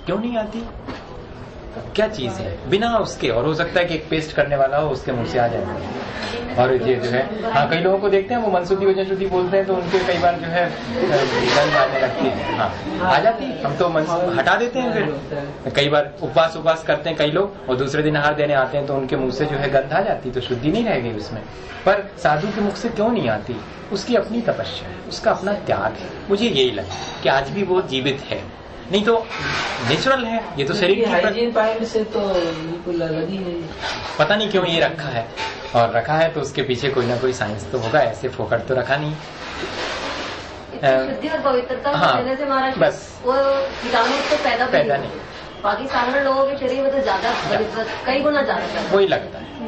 क्यों नहीं आती? क्या चीज है बिना उसके? और हो सकता है कि एक पेस्ट करने वाला हो उसके मुंह से आ जाए। और ये जो है, हाँ, कई लोगों को देखते हैं वो मनसुदी वजन शुद्धि बोलते हैं तो उनके कई बार जो है गंध आने लगती है। हाँ, आ जाती, हम तो हटा देते हैं। फिर कई बार उपवास करते हैं कई लोग और दूसरे दिन आहार देने आते हैं तो उनके मुंह से जो है गंध आ जाती, तो शुद्धि नहीं रह गई उसमें। पर साधु के मुख से क्यों नहीं आती? उसकी अपनी तपस्या है, उसका अपना त्याग है। मुझे यही लगा कि आज भी वो जीवित है, नहीं तो नेचुरल है। ये तो शरीर की हाइजीन पॉइंट से तो बिल्कुल अलग ही है। पता नहीं क्यों ये रखा है, और रखा है तो उसके पीछे कोई ना कोई साइंस तो होगा, ऐसे फोकट तो रखा नहीं। शुद्धि और पवित्रता देने से हमारा बस वो कीटाणु तो पैदा नहीं। बाकी साधारण लोगों के शरीर में तो ज्यादा कई गुना ज्यादा वही लगता है।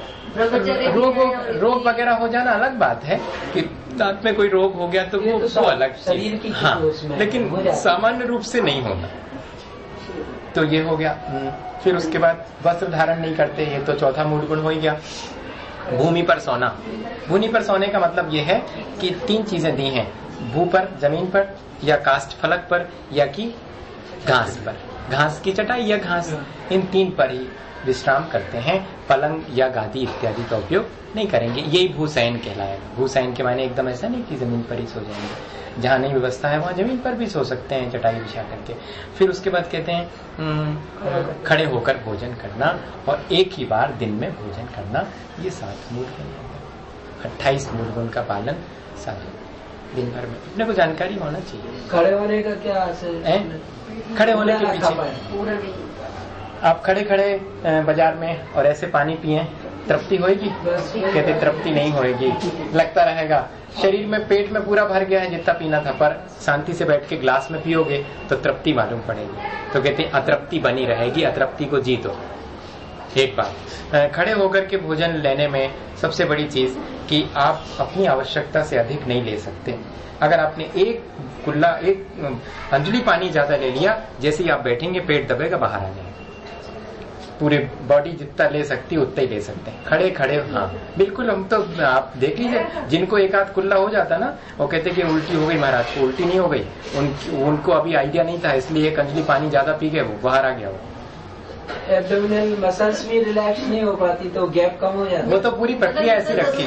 रोग वगैरह हो जाना अलग बात है कि दांत में कोई रोग हो गया तो वो अलग शरीर की, हाँ, लेकिन सामान्य रूप से नहीं होना। तो ये हो गया। फिर उसके बाद वस्त्र धारण नहीं करते, ये तो चौथा मूल गुण हो ही गया। भूमि पर सोना। भूमि पर सोने का मतलब ये है कि 3 चीजें दी हैं, भू पर, जमीन पर, या काष्ठ फलक पर, या कि घास पर, घास की चटाई या घास, इन 3 पर ही विश्राम करते हैं। पलंग या गादी इत्यादि का उपयोग नहीं करेंगे। यही भूशयन कहलाएगा। भूशयन के माने एकदम ऐसा नहीं कि जमीन पर ही सो जाएंगे, जहाँ नहीं व्यवस्था है वहाँ जमीन पर भी सो सकते हैं चटाई बिछा करके। फिर उसके बाद कहते हैं खड़े होकर भोजन करना और एक ही बार दिन में भोजन करना। ये 7 मूल गुण, 28 मूल गुण का पालन साधु दिन भर में। अपने को जानकारी होना चाहिए। खड़े होने का क्या है? खड़े होने के पीछे आप खड़े बाजार में और ऐसे पानी पिए, तृप्ति होएगी? कहते तृप्ति नहीं होएगी, लगता रहेगा शरीर में, पेट में पूरा भर गया है जितना पीना था, पर शांति से बैठ के ग्लास में पियोगे तो तृप्ति मालूम पड़ेगी। तो कहते अतृप्ति बनी रहेगी, अतृप्ति को जीतो। एक बात, खड़े होकर के भोजन लेने में सबसे बड़ी चीज कि आप अपनी आवश्यकता से अधिक नहीं ले सकते। अगर आपने एक अंजलि पानी ज्यादा ले लिया, जैसे ही आप बैठेंगे पेट दबेगा, बाहर आ जाएगा। पूरे बॉडी जितना ले सकती है उतना ही ले सकते हैं। खड़े खड़े, हाँ बिल्कुल। हम तो आप देख लीजिए, जिनको एक हाथ खुला हो जाता ना, वो कहते कि उल्टी हो गई महाराज को। उल्टी नहीं हो गई, उनको अभी आइडिया नहीं था, इसलिए एक अंजलि पानी ज्यादा पी गए, वो बाहर आ गया। वो एब्डोमिनल मसल्स भी रिलैक्स नहीं हो पाती तो गैप कम हो जाता है। वो तो पूरी प्रक्रिया ऐसी रखी।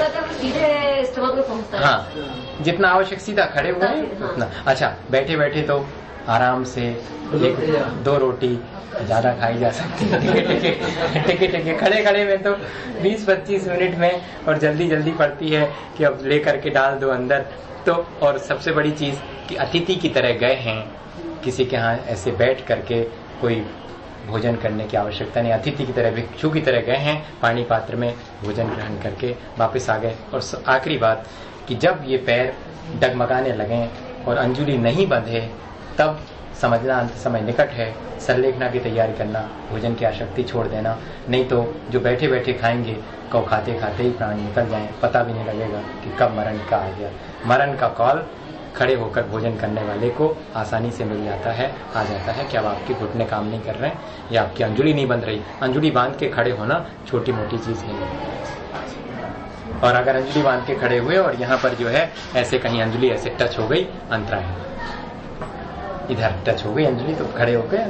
हाँ, जितना आवश्यक सीधा खड़े हुए उतना। अच्छा, बैठे बैठे तो आराम से 1-2 रोटी ज्यादा खाई जा सकती है। टिके खड़े खड़े में तो 20-25 मिनट में, और जल्दी जल्दी पड़ती है कि अब ले करके डाल दो अंदर। तो और सबसे बड़ी चीज कि अतिथि की तरह गए हैं, किसी के यहाँ ऐसे बैठ करके कोई भोजन करने की आवश्यकता नहीं। अतिथि की तरह, भिक्षु की तरह गए हैं, पानी पात्र में भोजन ग्रहण करके वापस आ गए। और आखिरी बात कि जब ये पैर डगमगाने लगे और अंजुली नहीं बंधे, तब समझना अंत समय निकट है, सरलेखना की तैयारी करना, भोजन की आसक्ति छोड़ देना। नहीं तो जो बैठे बैठे खाएंगे, को खाते खाते ही प्राण निकल जाए, पता भी नहीं लगेगा कि कब मरण का आ गया। मरण का कॉल खड़े होकर भोजन करने वाले को आसानी से मिल जाता है, आ जाता है कि अब आपके घुटने काम नहीं कर रहे हैं या आपकी अंजुली नहीं बंध रही। अंजुली बांध के खड़े होना छोटी मोटी चीज नहीं है। और अगर अंजुली बांध के खड़े हुए और यहाँ पर जो है ऐसे कहीं अंजुली ऐसे टच हो गई, अंतराय, इधर टच हो गई अंजलि तो खड़े हो गए।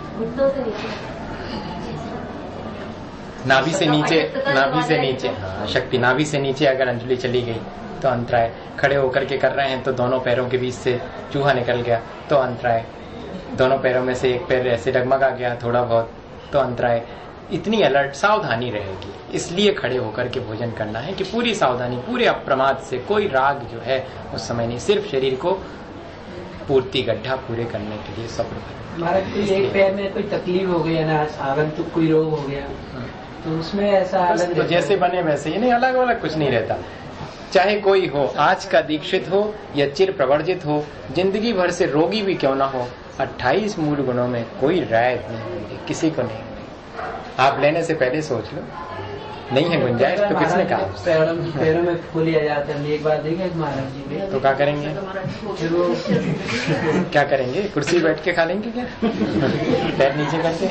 नाभि से नीचे, हाँ शक्ति, नाभि से नीचे अगर अंजलि चली गई तो अंतराय। खड़े होकर के कर रहे हैं तो दोनों पैरों के बीच से चूहा निकल गया तो अंतराय। दोनों पैरों में से एक पैर ऐसे डगमगा गया थोड़ा बहुत तो अंतराय। इतनी अलर्ट सावधानी रहेगी, इसलिए खड़े होकर के भोजन करना है कि पूरी सावधानी, पूरे अप्रमाद से, कोई राग जो है उस समय नहीं, सिर्फ शरीर को पूर्ति गड्ढा पूरे करने के लिए सब्र करें। हमारा कोई एक पैर में कोई तकलीफ हो गई ना, आगंतुक कोई रोग हो गया तो उसमें ऐसा अलग तो जैसे बने वैसे ही नहीं, अलग अलग कुछ नहीं रहता। चाहे कोई हो, आज का दीक्षित हो या चिर प्रवर्जित हो, जिंदगी भर से रोगी भी क्यों ना हो, 28 मूल गुणों में कोई रायत नहीं होगी, किसी को नहीं। आप लेने से पहले सोच लो, नहीं है गुंजाइश तो किसने कहा? पैरों में फूल आ जाते हैं। एक बार देखे महाराज जी में, तो क्या करेंगे? क्या करेंगे? कुर्सी बैठ के खा लेंगे क्या? पैर नीचे करके?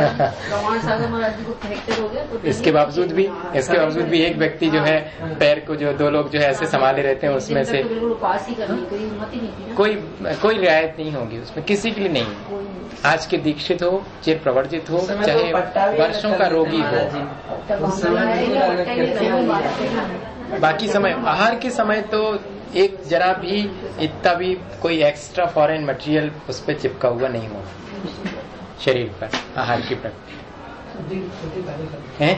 इसके बावजूद भी एक व्यक्ति जो है पैर को, जो 2 लोग जो है ऐसे संभाले रहते हैं, उसमें से कोई रियायत नहीं होगी उसमें, किसी के लिए नहीं। आज के दीक्षित हो, चिर प्रवर्जित हो, चाहे वर्षों का रोगी हो, बाकी समय आहार के समय तो एक जरा भी इतना भी कोई एक्स्ट्रा फॉरेन मटेरियल उस पर चिपका हुआ नहीं हो शरीर पर, आहार की प्रक्रिया है।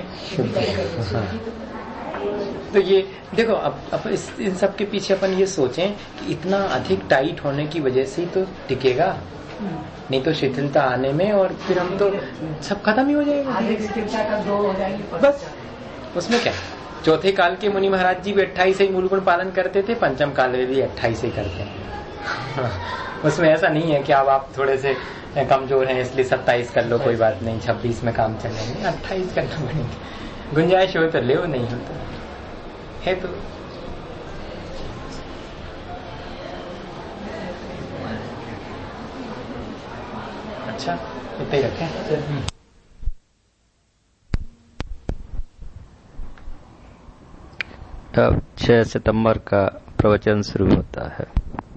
तो ये देखो अब इन सब के पीछे अपन ये सोचें कि इतना अधिक टाइट होने की वजह से ही तो टिकेगा, नहीं तो शिथिलता आने में और फिर हम तो सब खत्म ही हो जाएगा बस। उसमें क्या, चौथे काल के मुनि महाराज जी भी 28 ही मूल गुण पालन करते थे, पंचम काल में भी 28 ही करते हैं। उसमें ऐसा नहीं है कि अब आप थोड़े से कमजोर हैं इसलिए 27 कर लो, कोई बात नहीं, 26 में काम चलेंगे, 28 करना पड़ेंगे। गुंजाइश हो तो ले, नहीं हो तो है तो अच्छा इतना ही रखें। अब 6 सितंबर का प्रवचन शुरू होता है।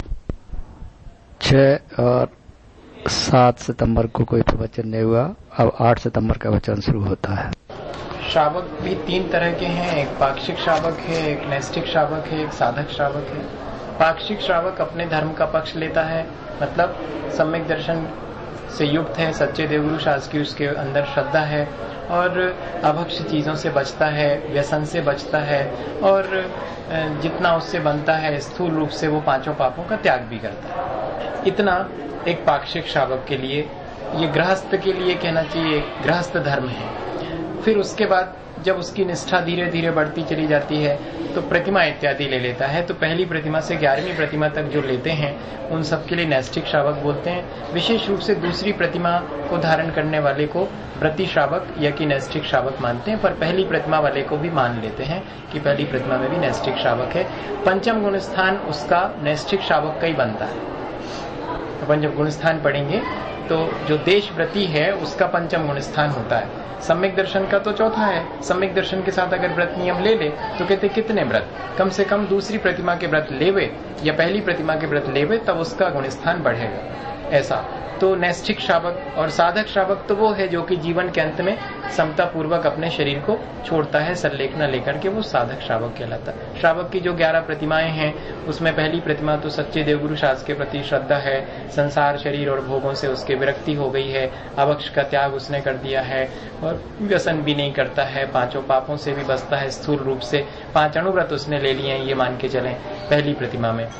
6 और 7 सितंबर को कोई प्रवचन नहीं हुआ, अब 8 सितंबर का वचन शुरू होता है। श्रावक भी 3 तरह के हैं, एक पाक्षिक श्रावक है, एक नैष्ठिक श्रावक है, एक साधक श्रावक है। पाक्षिक श्रावक अपने धर्म का पक्ष लेता है, मतलब सम्यक दर्शन से युक्त है, सच्चे देवगुरु शास्त्र की उसके अंदर श्रद्धा है और अभक्ष्य चीजों से बचता है, व्यसन से बचता है और जितना उससे बनता है स्थूल रूप से वो 5 पापों का त्याग भी करता है। इतना एक पाक्षिक श्रावक के लिए, ये गृहस्थ के लिए कहना चाहिए गृहस्थ धर्म है। फिर उसके बाद जब उसकी निष्ठा धीरे धीरे बढ़ती चली जाती है तो प्रतिमा इत्यादि ले लेता है। तो पहली प्रतिमा से 11वीं प्रतिमा तक जो लेते हैं उन सब के लिए नैष्ठिक श्रावक बोलते हैं। विशेष रूप से दूसरी प्रतिमा को धारण करने वाले को व्रती श्रावक या कि नैष्ठिक श्रावक मानते हैं, पर पहली प्रतिमा वाले को भी मान लेते हैं कि पहली प्रतिमा में भी नैष्ठिक श्रावक है। पंचम गुण स्थान उसका नैष्ठिक श्रावक का ही बनता है। अपन जब गुण स्थान पढ़ेंगे तो जो देशव्रती है उसका पंचम गुण स्थान होता है। सम्यक दर्शन का तो चौथा है। सम्यक दर्शन के साथ अगर व्रत नियम ले ले तो कहते कितने व्रत, कम से कम दूसरी प्रतिमा के व्रत लेवे या पहली प्रतिमा के व्रत लेवे तब उसका गुण स्थान बढ़ेगा। ऐसा तो नैष्ठिक श्रावक और साधक श्रावक तो वो है जो कि जीवन के अंत में समता पूर्वक अपने शरीर को छोड़ता है, सरलेखना लेकर के, वो साधक श्रावक कहलाता है। श्रावक की जो 11 प्रतिमाएं हैं उसमें पहली प्रतिमा तो सच्चे देवगुरु शास्त्र के प्रति श्रद्धा है, संसार शरीर और भोगों से उसके विरक्ति हो गई है, अभक्ष का त्याग उसने कर दिया है और व्यसन भी नहीं करता है, 5 पापों से भी बचता है स्थूल रूप से, 5 अणुव्रत उसने ले लिए हैं, ये मान के चलें पहली प्रतिमा में।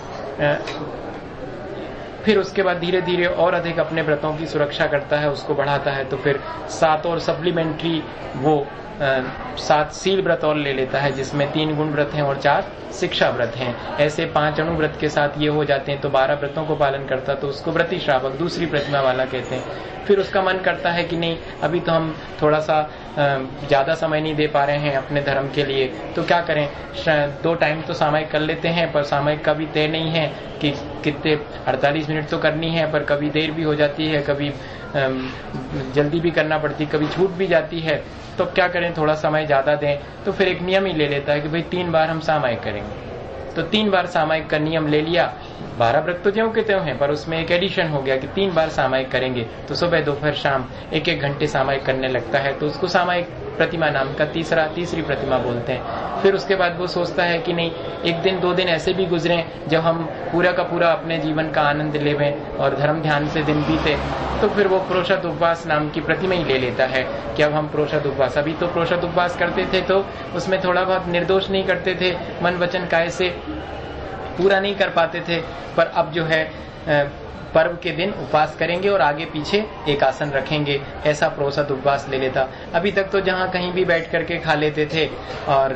फिर उसके बाद धीरे धीरे और अधिक अपने व्रतों की सुरक्षा करता है, उसको बढ़ाता है। तो फिर 7 और सप्लीमेंट्री वो 7 सील व्रत और ले लेता है जिसमें 3 गुण व्रत हैं और 4 शिक्षा व्रत हैं। ऐसे 5 अणु व्रत के साथ ये हो जाते हैं तो 12 व्रतों को पालन करता, तो उसको व्रती श्रावक दूसरी प्रतिमा वाला कहते हैं। फिर उसका मन करता है कि नहीं अभी तो हम थोड़ा सा ज्यादा समय नहीं दे पा रहे हैं अपने धर्म के लिए, तो क्या करें, 2 टाइम तो सामयिक कर लेते हैं, पर सामयिक का भी तय नहीं है कि कितने 48 मिनट तो करनी है, पर कभी देर भी हो जाती है, कभी जल्दी भी करना पड़ती, कभी छूट भी जाती है, तो क्या करें थोड़ा समय ज्यादा दें। तो फिर एक नियम ही ले लेता है कि भाई 3 बार हम सामयिक करेंगे। तो 3 बार सामयिक का नियम ले लिया। 12 व्रत तो ज्यों के त्यों हैं, पर उसमें एक एडिशन हो गया कि 3 बार सामयिक करेंगे, तो सुबह दोपहर शाम 1-1 घंटे सामयिक करने लगता है, तो उसको सामयिक प्रतिमा नाम का तीसरी प्रतिमा बोलते हैं। फिर उसके बाद वो सोचता है कि नहीं 1 दिन 2 दिन ऐसे भी गुजरे जब हम पूरा का पूरा अपने जीवन का आनंद लेवें और धर्म ध्यान से दिन बीते, तो फिर वो प्रोषद उपवास नाम की प्रतिमा ही ले लेता है कि अब हम प्रोषद उपवास, अभी तो प्रोषद उपवास करते थे तो उसमें थोड़ा बहुत निर्दोष नहीं करते थे, मन वचन काय से पूरा नहीं कर पाते थे, पर अब जो है पर्व के दिन उपवास करेंगे और आगे पीछे एक आसन रखेंगे, ऐसा प्रोषद उपवास ले लेता। अभी तक तो जहाँ कहीं भी बैठ करके खा लेते थे और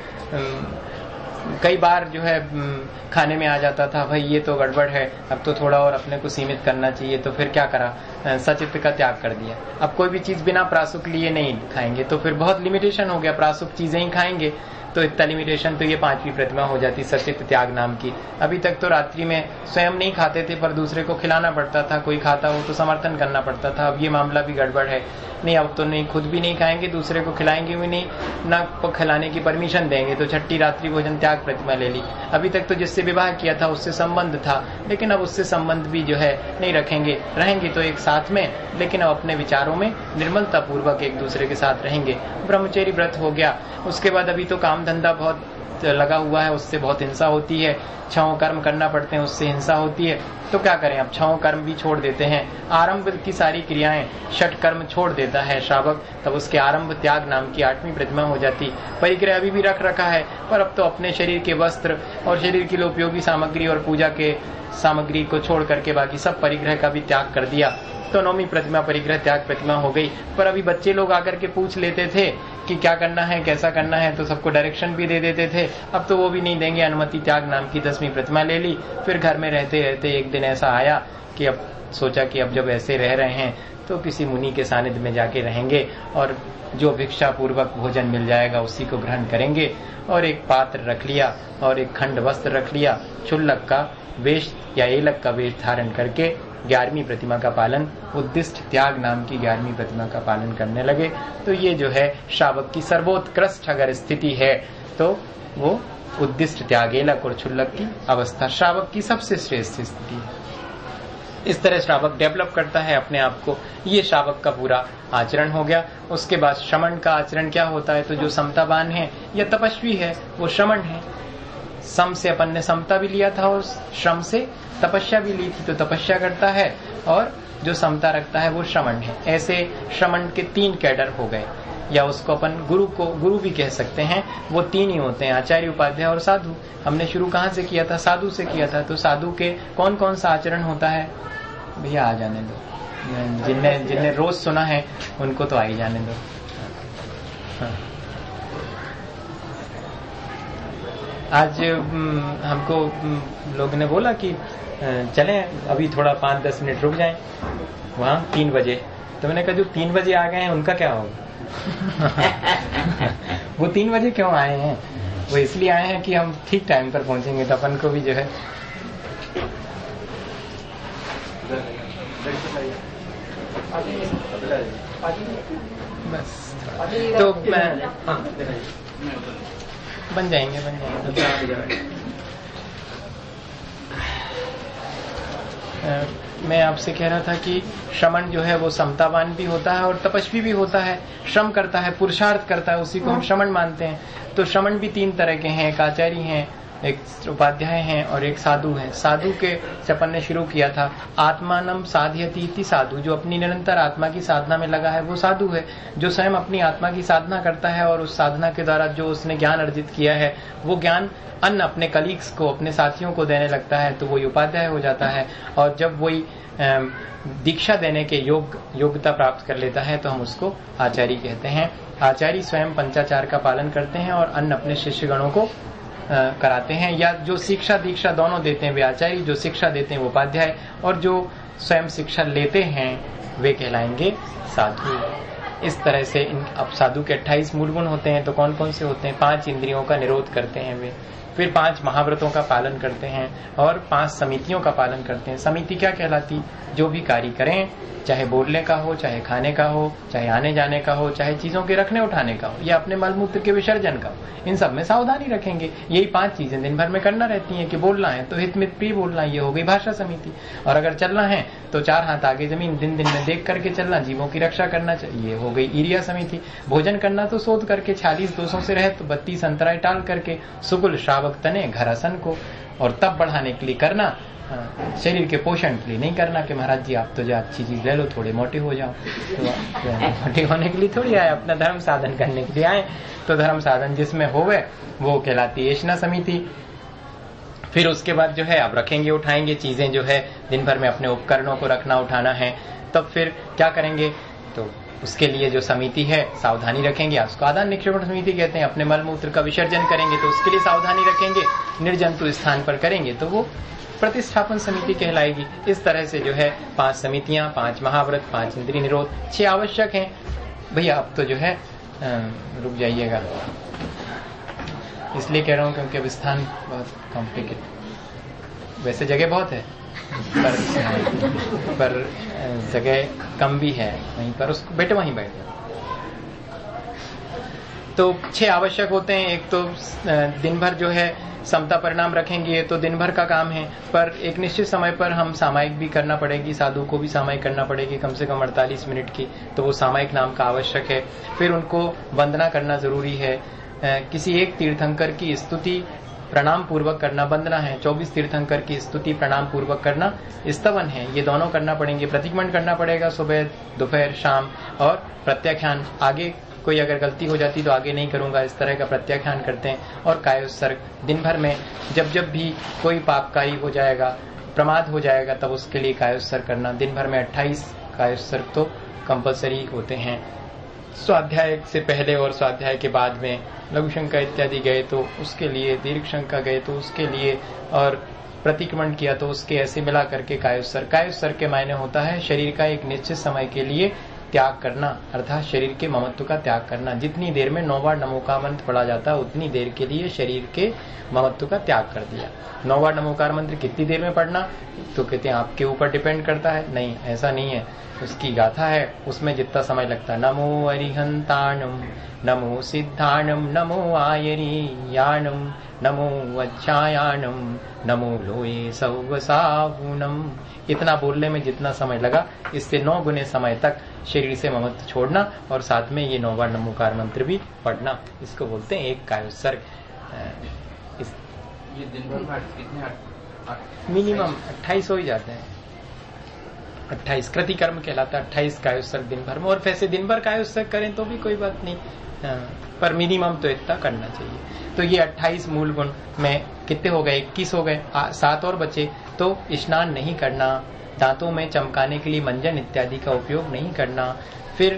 कई बार जो है खाने में आ जाता था भाई ये तो गड़बड़ है, अब तो थोड़ा और अपने को सीमित करना चाहिए, तो फिर क्या करा, सचित्त का त्याग कर दिया। अब कोई भी चीज बिना प्रासुक लिए नहीं खाएंगे, तो फिर बहुत लिमिटेशन हो गया, प्रासुक चीजें ही खाएंगे। तो इतना लिमिटेशन तो ये 5वीं प्रतिमा हो जाती सचित त्याग नाम की। अभी तक तो रात्रि में स्वयं नहीं खाते थे पर दूसरे को खिलाना पड़ता था, कोई खाता हो तो समर्थन करना पड़ता था। अब ये मामला भी गड़बड़ है, नहीं अब तो नहीं, खुद भी नहीं खाएंगे, दूसरे को खिलाएंगे भी नहीं, ना खिलाने की परमिशन देंगे, तो छठी रात्रि भोजन त्याग प्रतिमा ले ली। अभी तक तो जिससे विवाह किया था उससे संबंध था, लेकिन अब उससे संबंध भी जो है नहीं रखेंगे, रहेंगे तो एक साथ में, लेकिन अब अपने विचारों में निर्मलता पूर्वक एक दूसरे के साथ रहेंगे। ब्रह्मचर्य व्रत हो गया। उसके बाद अभी तो काम धंधा बहुत लगा हुआ है, उससे बहुत हिंसा होती है, 6 कर्म करना पड़ते हैं, उससे हिंसा होती है, तो क्या करें, अब 6 कर्म भी छोड़ देते हैं। आरंभ की सारी क्रियाएं 6 कर्म छोड़ देता है श्रावक, तब उसके आरंभ त्याग नाम की 8वीं प्रतिमा हो जाती। परिग्रह अभी भी रख रखा है, पर अब तो अपने शरीर के वस्त्र और शरीर के लिए उपयोगी सामग्री और पूजा के सामग्री को छोड़ करके बाकी सब परिग्रह का भी त्याग कर दिया, तो 9वीं प्रतिमा परिग्रह त्याग प्रतिमा हो गई। पर अभी बच्चे लोग आकर के पूछ लेते थे कि क्या करना है, कैसा करना है, तो सबको डायरेक्शन भी दे देते थे। अब तो वो भी नहीं देंगे, अनुमति त्याग नाम की 10वीं प्रतिमा ले ली। फिर घर में रहते रहते एक दिन ऐसा आया कि अब सोचा कि अब जब ऐसे रह रहे हैं तो किसी मुनि के सानिध्य में जाके रहेंगे और जो भिक्षा पूर्वक भोजन मिल जाएगा उसी को ग्रहण करेंगे। और एक पात्र रख लिया और एक खंड वस्त्र रख लिया, क्षुल्लक का वेश या एलक का वेश धारण करके 11वीं प्रतिमा का पालन, उद्दिष्ट त्याग नाम की 11वीं प्रतिमा का पालन करने लगे। तो ये जो है श्रावक की सर्वोत्कृष्ट अगर स्थिति है तो वो उद्दिष्ट त्याग एलक और क्षुल्लक की अवस्था श्रावक की सबसे श्रेष्ठ स्थिति है। इस तरह श्रावक डेवलप करता है अपने आप को। ये श्रावक का पूरा आचरण हो गया। उसके बाद श्रमण का आचरण क्या होता है, तो जो समतावान है या तपस्वी है वो श्रमण है। सम से अपन ने समता भी लिया था और श्रम से तपस्या भी ली थी, तो तपस्या करता है, और जो समता रखता है वो श्रमण है। ऐसे श्रमण के 3 कैडर हो गए, या उसको अपन गुरु भी कह सकते हैं। वो 3 ही होते हैं, आचार्य, उपाध्याय और साधु। हमने शुरू कहाँ से किया था, साधु से किया था। तो साधु के कौन कौन सा आचरण होता है, भैया आ जाने दो, जिनने रोज सुना है उनको तो आ ही जाने दो। हाँ। आज हमको लोग ने बोला कि चलें अभी थोड़ा 5-10 मिनट रुक जाएं वहाँ 3 बजे। तो मैंने कहा जो 3 बजे आ गए हैं उनका क्या होगा वो 3 बजे क्यों आए हैं, वो इसलिए आए हैं कि हम ठीक टाइम पर पहुंचेंगे, तो अपन को भी जो है बस। तो मैं बन जाएंगे मैं आपसे कह रहा था कि श्रमण जो है वो समतावान भी होता है और तपस्वी भी होता है। श्रम करता है, पुरुषार्थ करता है, उसी को हम श्रमण मानते हैं। तो श्रमण भी 3 तरह के हैं, एक आचार्य हैं, एक उपाध्याय हैं और एक साधु हैं। साधु के अपन ने शुरू किया था आत्मानम साधयति इति साधु, जो अपनी निरंतर आत्मा की साधना में लगा है वो साधु है। जो स्वयं अपनी आत्मा की साधना करता है और उस साधना के द्वारा जो उसने ज्ञान अर्जित किया है वो ज्ञान अन्य अपने कलीग्स को, अपने साथियों को देने लगता है तो वही उपाध्याय हो जाता है। और जब वही दीक्षा देने के योग्यता प्राप्त कर लेता है तो हम उसको आचार्य कहते हैं। आचार्य स्वयं पंचाचार का पालन करते हैं और अन्य अपने शिष्यगणों को कराते हैं, या जो शिक्षा दीक्षा दोनों देते हैं वे आचार्य, जो शिक्षा देते हैं वो उपाध्याय, और जो स्वयं शिक्षा लेते हैं वे कहलाएंगे साधु। इस तरह से अब साधु के 28 मूल गुण होते हैं। तो कौन कौन से होते हैं, 5 इंद्रियों का निरोध करते हैं वे, फिर 5 महाव्रतों का पालन करते हैं और 5 समितियों का पालन करते हैं। समिति क्या कहलाती, जो भी कार्य करें, चाहे बोलने का हो, चाहे खाने का हो, चाहे आने जाने का हो, चाहे चीजों के रखने उठाने का हो, या अपने मलमूत्र के विसर्जन का हो, इन सब में सावधानी रखेंगे। यही 5 चीजें दिन भर में करना रहती हैं कि बोलना है तो हित मित प्रिय बोलना, ये हो गई भाषा समिति। और अगर चलना है तो 4 हाथ आगे जमीन दिन दिन में देख करके चलना, जीवों की रक्षा करना चाहिए, ये हो गई ईरिया समिति। भोजन करना तो शोध करके 46 दोषों से रहे तो 32 अंतराय टाल करके सुकुल श्रावक तने घर आसन को, और तब बढ़ाने के लिए करना, शरीर के पोषण के लिए नहीं करना कि महाराज जी आप तो जो अच्छी चीज ले लो थोड़े मोटे हो जाओ। तो मोटे होने के लिए थोड़ी आए, अपना धर्म साधन करने के लिए आए। तो धर्म साधन जिसमें होवे वो कहलाती एषणा समिति। फिर उसके बाद जो है अब रखेंगे उठाएंगे चीजें, जो है दिन भर में अपने उपकरणों को रखना उठाना है, तब फिर क्या करेंगे, तो उसके लिए जो समिति है सावधानी रखेंगे, उसको आदान निक्षेपण समिति कहते हैं। अपने मलमूत्र का विसर्जन करेंगे तो उसके लिए सावधानी रखेंगे, निर्जंतु स्थान पर करेंगे तो वो प्रतिष्ठापन समिति कहलाएगी। इस तरह से जो है 5 समितियां, 5 महाव्रत, 5 इंद्रिय निरोध, 6 आवश्यक हैं। भैया अब तो जो है रुक जाइएगा, इसलिए कह रहा हूँ क्योंकि अब स्थान बहुत कॉम्प्लिकेटेड, वैसे जगह बहुत है पर जगह कम भी है वहीं पर, उसको बेटे वहीं बैठ जाओ। तो 6 आवश्यक होते हैं। एक तो दिन भर जो है समता परिणाम रखेंगे, तो दिन भर का काम है, पर एक निश्चित समय पर हम सामायिक भी करना पड़ेगी, साधु को भी सामायिक करना पड़ेगी कम से कम 48 मिनट की, तो वो सामायिक नाम का आवश्यक है। फिर उनको वंदना करना जरूरी है, किसी एक तीर्थंकर की स्तुति प्रणाम पूर्वक करना वंदना है, 24 तीर्थंकर की स्तुति प्रणाम पूर्वक करना स्तवन है, ये दोनों करना पड़ेंगे। प्रतिक्रमण करना पड़ेगा सुबह दोपहर शाम, और प्रत्याख्यान आगे कोई अगर गलती हो जाती तो आगे नहीं करूंगा, इस तरह का प्रत्याख्यान करते हैं। और कायोत्सर्ग दिन भर में जब जब भी कोई पापकारी हो जाएगा, प्रमाद हो जाएगा, तब उसके लिए कायोत्सर्ग करना। दिन भर में 28 कायोत्सर्ग तो कंपलसरी होते हैं। स्वाध्याय से पहले और स्वाध्याय के बाद में लघु शंका इत्यादि गए तो उसके लिए, दीर्घ शंका गए तो उसके लिए, और प्रतिक्रमण किया तो उसके, ऐसे मिला करके कायोत्सर्ग। कायोत्सर्ग के मायने होता है शरीर का एक निश्चित समय के लिए त्याग करना, अर्थात शरीर के ममत्व का त्याग करना। जितनी देर में 9 बार नमोकार मंत्र पढ़ा जाता है उतनी देर के लिए शरीर के ममत्व का त्याग कर दिया। 9 बार नमोकार मंत्र कितनी देर में पढ़ना, तो कहते हैं आपके ऊपर डिपेंड करता है। नहीं, ऐसा नहीं है, उसकी गाथा है, उसमें जितना समय लगता है। नमो अरिहंताणम, नमो सिद्धाणम, नमो आयरियाणम, नमो वज्रायाणम, नमो लोये सौवसाहुनम, इतना बोलने में जितना समय लगा, इससे 9 गुने समय तक शरीर से ममत्व छोड़ना, और साथ में ये 9 बार नमोकार मंत्र भी पढ़ना, इसको बोलते हैं एक कायोत्सर्ग। ये दिन भर में कितने मिनिमम 28 हो ही जाते हैं। 28 कृतिकर्म कहलाता है, 28 कायोत्सर्ग दिन भर में। और वैसे दिन भर कायोत्सर्ग करें तो भी कोई बात नहीं, पर मिनिमम तो इतना करना चाहिए। तो ये 28 मूल गुण में कितने हो गए, 21 हो गए, 7 और बचे। तो स्नान नहीं करना, दांतों में चमकाने के लिए मंजन इत्यादि का उपयोग नहीं करना, फिर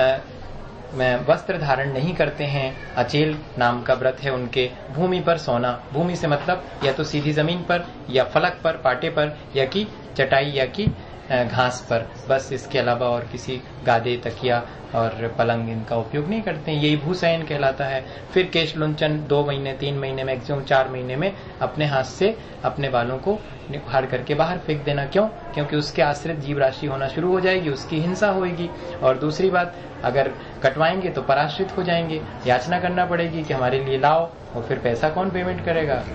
वस्त्र धारण नहीं करते हैं, अचेल नाम का व्रत है उनके, भूमि पर सोना, भूमि से मतलब या तो सीधी जमीन पर या फलक पर, पाटे पर, या कि चटाई या कि घास पर, बस इसके अलावा और किसी गादे, तकिया और पलंग इनका उपयोग नहीं करते हैं, यही भूशयन कहलाता है। फिर केश लुंचन 2 महीने 3 महीने मैक्सिमम 4 महीने में अपने हाथ से अपने बालों को उखाड़ करके बाहर फेंक देना। क्यों? क्योंकि उसके आश्रित जीव राशि होना शुरू हो जाएगी, उसकी हिंसा होगी। और दूसरी बात, अगर कटवाएंगे तो पराश्रित हो जाएंगे, याचना करना पड़ेगी कि हमारे लिए लाओ, और फिर पैसा कौन पेमेंट करेगा?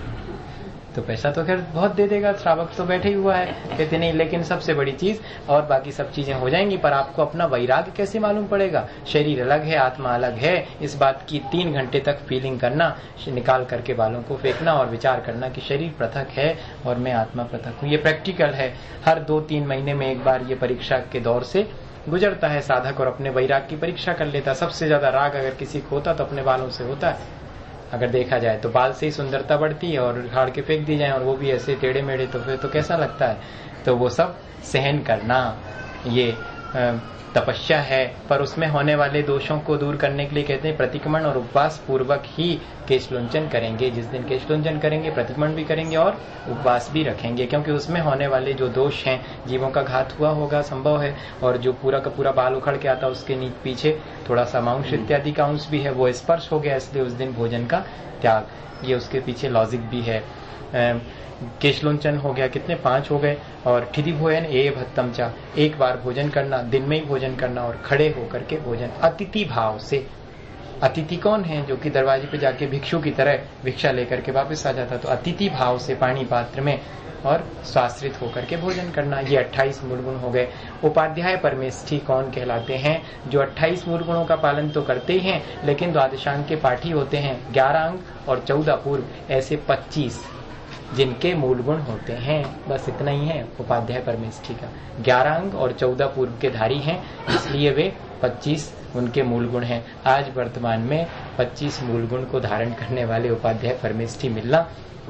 तो पैसा तो खैर बहुत दे देगा, श्रावक तो बैठे ही हुआ है, कहते नहीं। लेकिन सबसे बड़ी चीज, और बाकी सब चीजें हो जाएंगी, पर आपको अपना वैराग्य कैसे मालूम पड़ेगा? शरीर अलग है, आत्मा अलग है, इस बात की 3 घंटे तक फीलिंग करना, निकाल करके बालों को फेंकना और विचार करना कि शरीर पृथक है और मैं आत्मा पृथक हूँ। ये प्रैक्टिकल है, हर 2-3 महीने में एक बार ये परीक्षा के दौर से गुजरता है साधक, और अपने वैराग की परीक्षा कर लेता। सबसे ज्यादा राग अगर किसी को होता तो अपने बालों से होता है। अगर देखा जाए तो बाल से ही सुंदरता बढ़ती है, और उखाड़ के फेंक दी जाए और वो भी ऐसे टेढ़े मेढ़े, तो फिर तो कैसा लगता है? तो वो सब सहन करना ये तपस्या है। पर उसमें होने वाले दोषों को दूर करने के लिए कहते हैं प्रतिक्रमण और उपवास पूर्वक ही केशलुंचन करेंगे। जिस दिन केशलुंचन करेंगे प्रतिक्रमण भी करेंगे और उपवास भी रखेंगे, क्योंकि उसमें होने वाले जो दोष हैं, जीवों का घात हुआ होगा संभव है, और जो पूरा का पूरा बाल उखड़ के आता उसके पीछे थोड़ा सा मांस इत्यादि का अंश भी है, वो स्पर्श हो गया, इसलिए उस दिन भोजन का त्याग, ये उसके पीछे लॉजिक भी है। केशलोंचन हो गया, कितने 5 हो गए। और ठिधि भोजन ए भत्तमचा, एक बार भोजन करना, दिन में ही भोजन करना, और खड़े होकर के भोजन अतिथि भाव से। अतिथि कौन है? जो कि दरवाजे पे जाके भिक्षु की तरह भिक्षा लेकर के वापस आ जाता, तो अतिथि भाव से पानी पात्र में और स्वाश्रित होकर के भोजन करना। ये 28 मूल गुण हो गए। उपाध्याय परमेष्ठी कौन कहलाते हैं? जो 28 मूल गुणों का पालन तो करते ही हैं, लेकिन द्वादशांग के पाठी होते हैं। 11 अंग और 14 पूर्व, ऐसे 25 जिनके मूल गुण होते हैं। बस इतना ही है उपाध्याय परमेष्ठी का। 11 अंग और 14 पूर्व के धारी हैं, इसलिए वे 25 उनके मूल गुण हैं। आज वर्तमान में 25 मूल गुण को धारण करने वाले उपाध्याय परमेष्ठी मिलना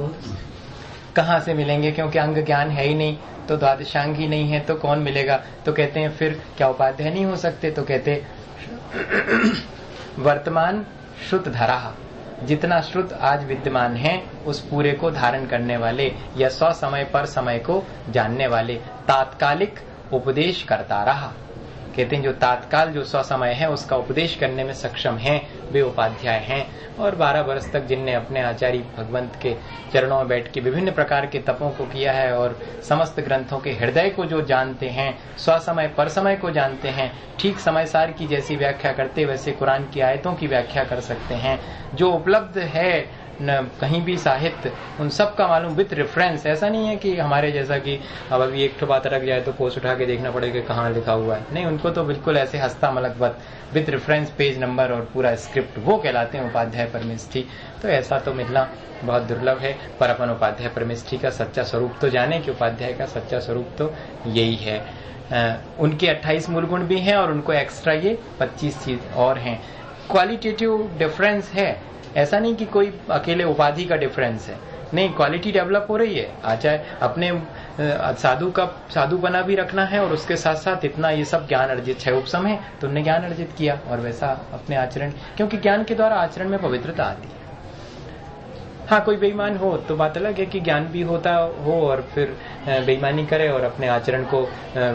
कहाँ से मिलेंगे? क्योंकि अंग ज्ञान है ही नहीं, तो द्वादशांग ही नहीं है, तो कौन मिलेगा? तो कहते हैं फिर क्या उपाध्याय नहीं हो सकते? तो कहते वर्तमान श्रुत धरा, जितना श्रुत आज विद्यमान है उस पूरे को धारण करने वाले, या 100 समय पर समय को जानने वाले, तात्कालिक उपदेश करता रहा। कहते हैं जो तात्काल जो स्वसमय है उसका उपदेश करने में सक्षम हैं वे उपाध्याय हैं। और 12 वर्ष तक जिनने अपने आचार्य भगवंत के चरणों में बैठ के विभिन्न प्रकार के तपों को किया है और समस्त ग्रंथों के हृदय को जो जानते हैं, स्वसमय पर समय को जानते हैं, ठीक समय सार की जैसी व्याख्या करते वैसे कुरान की आयतों की व्याख्या कर सकते हैं, जो उपलब्ध है न कहीं भी साहित्य उन सब का मालूम विथ रेफरेंस। ऐसा नहीं है कि हमारे जैसा कि अब अभी एक बात रख जाए तो पोस्ट उठा के देखना पड़ेगा कहाँ लिखा हुआ है, नहीं, उनको तो बिल्कुल ऐसे हस्ता मलकवत विथ रेफरेंस पेज नंबर और पूरा स्क्रिप्ट, वो कहलाते हैं उपाध्याय परमेष्ठी। तो ऐसा तो मिलना बहुत दुर्लभ है। पर अपन उपाध्याय परमेष्ठी का सच्चा स्वरूप तो जाने कि उपाध्याय का सच्चा स्वरूप तो यही है। उनके 28 मूल गुण भी हैं और उनको एक्स्ट्रा ये 25 चीज और हैं। क्वालिटेटिव डिफरेंस है, ऐसा नहीं कि कोई अकेले उपाधि का डिफरेंस है, नहीं, क्वालिटी डेवलप हो रही है। आचार्य अपने साधु बना भी रखना है और उसके साथ साथ इतना ये सब ज्ञान अर्जित 6 उपसम है तो उन्होंने ज्ञान अर्जित किया और वैसा अपने आचरण, क्योंकि ज्ञान के द्वारा आचरण में पवित्रता आती है। हाँ, कोई बेईमान हो तो बात अलग है कि ज्ञान भी होता हो और फिर बेईमानी करे और अपने आचरण को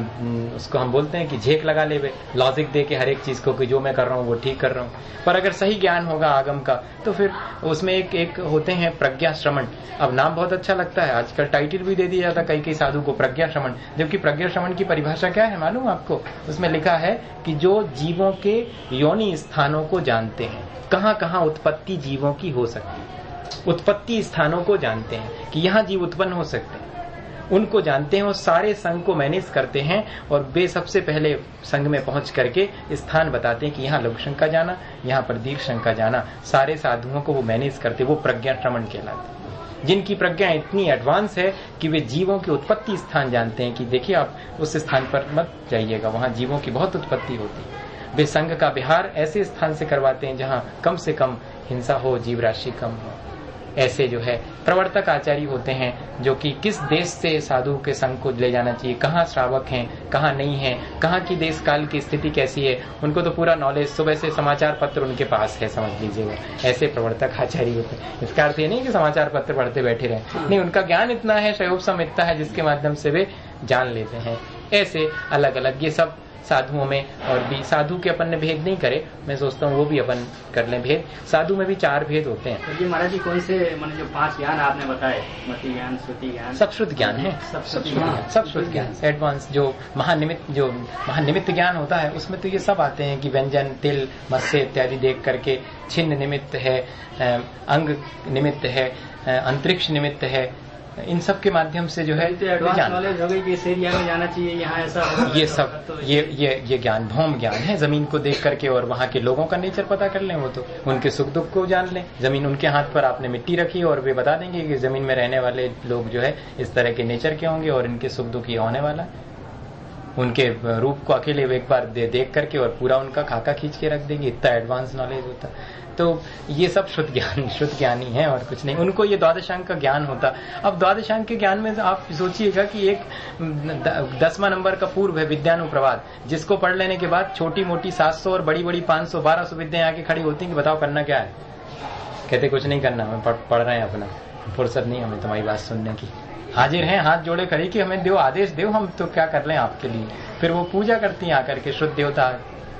उसको हम बोलते हैं कि झेक लगा ले, लॉजिक दे के हर एक चीज को कि जो मैं कर रहा हूँ वो ठीक कर रहा हूँ। पर अगर सही ज्ञान होगा आगम का तो फिर उसमें एक होते हैं प्रज्ञा श्रवण। अब नाम बहुत अच्छा लगता है, आजकल टाइटल भी दे दिया जाता कई साधु को प्रज्ञा श्रवण, जबकि प्रज्ञा श्रवण की परिभाषा क्या है मालूम आपको? उसमें लिखा है कि जो जीवों के योनि स्थानों को जानते हैं, कहाँ कहाँ उत्पत्ति जीवों की हो सकती है, उत्पत्ति स्थानों को जानते हैं कि यहाँ जीव उत्पन्न हो सकते हैं, उनको जानते हैं और सारे संघ को मैनेज करते हैं और वे सबसे पहले संघ में पहुंच करके स्थान बताते हैं कि यहाँ लघु शंका जाना, यहाँ पर दीर्घ शंका जाना, सारे साधुओं को वो मैनेज करते, वो प्रज्ञा श्रवण कहलाते हैं। जिनकी प्रज्ञा इतनी एडवांस है कि वे जीवों के उत्पत्ति स्थान जानते हैं कि देखिए आप उस स्थान पर मत जाइएगा, वहां जीवों की बहुत उत्पत्ति होती है। वे संघ का विहार ऐसे स्थान से करवाते हैं जहां कम से कम हिंसा हो, जीव राशि कम हो। ऐसे जो है प्रवर्तक आचार्य होते हैं जो कि किस देश से साधु के संग को ले जाना चाहिए, कहाँ श्रावक हैं, कहाँ नहीं है, कहाँ की देश काल की स्थिति कैसी है, उनको तो पूरा नॉलेज, सुबह से समाचार पत्र उनके पास है, समझ लीजिएगा। ऐसे प्रवर्तक आचार्य होते हैं। इसका अर्थ ये नहीं कि समाचार पत्र पढ़ते बैठे रहे, नहीं, उनका ज्ञान इतना है, शयोपसम इतना है जिसके माध्यम से वे जान लेते हैं। ऐसे अलग अलग ये सब साधुओं में, और भी साधु के अपन ने भेद नहीं करे, मैं सोचता हूँ वो भी अपन कर लें भेद। साधु में भी 4 भेद होते हैं। तो ये महाराज जी कौन से जो 5 ज्ञान आपने बताए, मति ज्ञान, श्रुति ज्ञान, सब शुद्ध ज्ञान है, सब शुद्ध ज्ञान। एडवांस जो महानिमित्त ज्ञान होता है उसमें तो ये सब आते हैं कि व्यंजन, तिल, मत्स्य इत्यादि देख करके, छिन्न निमित्त है, अंग निमित्त है, अंतरिक्ष निमित्त है, इन सब के माध्यम से जो है ज्ञान नॉलेज हो गई कि इस एरिया में जाना चाहिए, यहाँ ऐसा, ये सब तो ये ज्ञान भौम ज्ञान है। जमीन को देख करके और वहाँ के लोगों का नेचर पता कर लें, वो तो उनके सुख दुख को जान लें। जमीन उनके हाथ पर आपने मिट्टी रखी और वे बता देंगे कि जमीन में रहने वाले लोग जो है इस तरह के नेचर के होंगे और इनके सुख दुख ये होने वाला। उनके रूप को अकेले एक बार देख करके और पूरा उनका खाका खींच के रख देंगे, इतना एडवांस नॉलेज होता। तो ये सब शुद्ध ज्ञान ही है और कुछ नहीं। उनको ये द्वादशांक का ज्ञान होता। अब द्वादशांक के ज्ञान में आप सोचिएगा कि एक 10वां नंबर का पूर्व है विद्यानुप्रवाद, जिसको पढ़ लेने के बाद छोटी मोटी 700 और बड़ी बड़ी 500 1200 विद्याएं आके खड़ी होती हैं कि बताओ करना क्या है। कहते कुछ नहीं करना, हमें पढ़ रहे हैं, अपना फुर्सत नहीं हमें तुम्हारी बात सुनने की। हाजिर हैं हाथ जोड़े खड़े कि हमें दो आदेश दो, हम तो क्या कर लें आपके लिए। फिर वो पूजा करती हैं आकर के शुद्ध देवता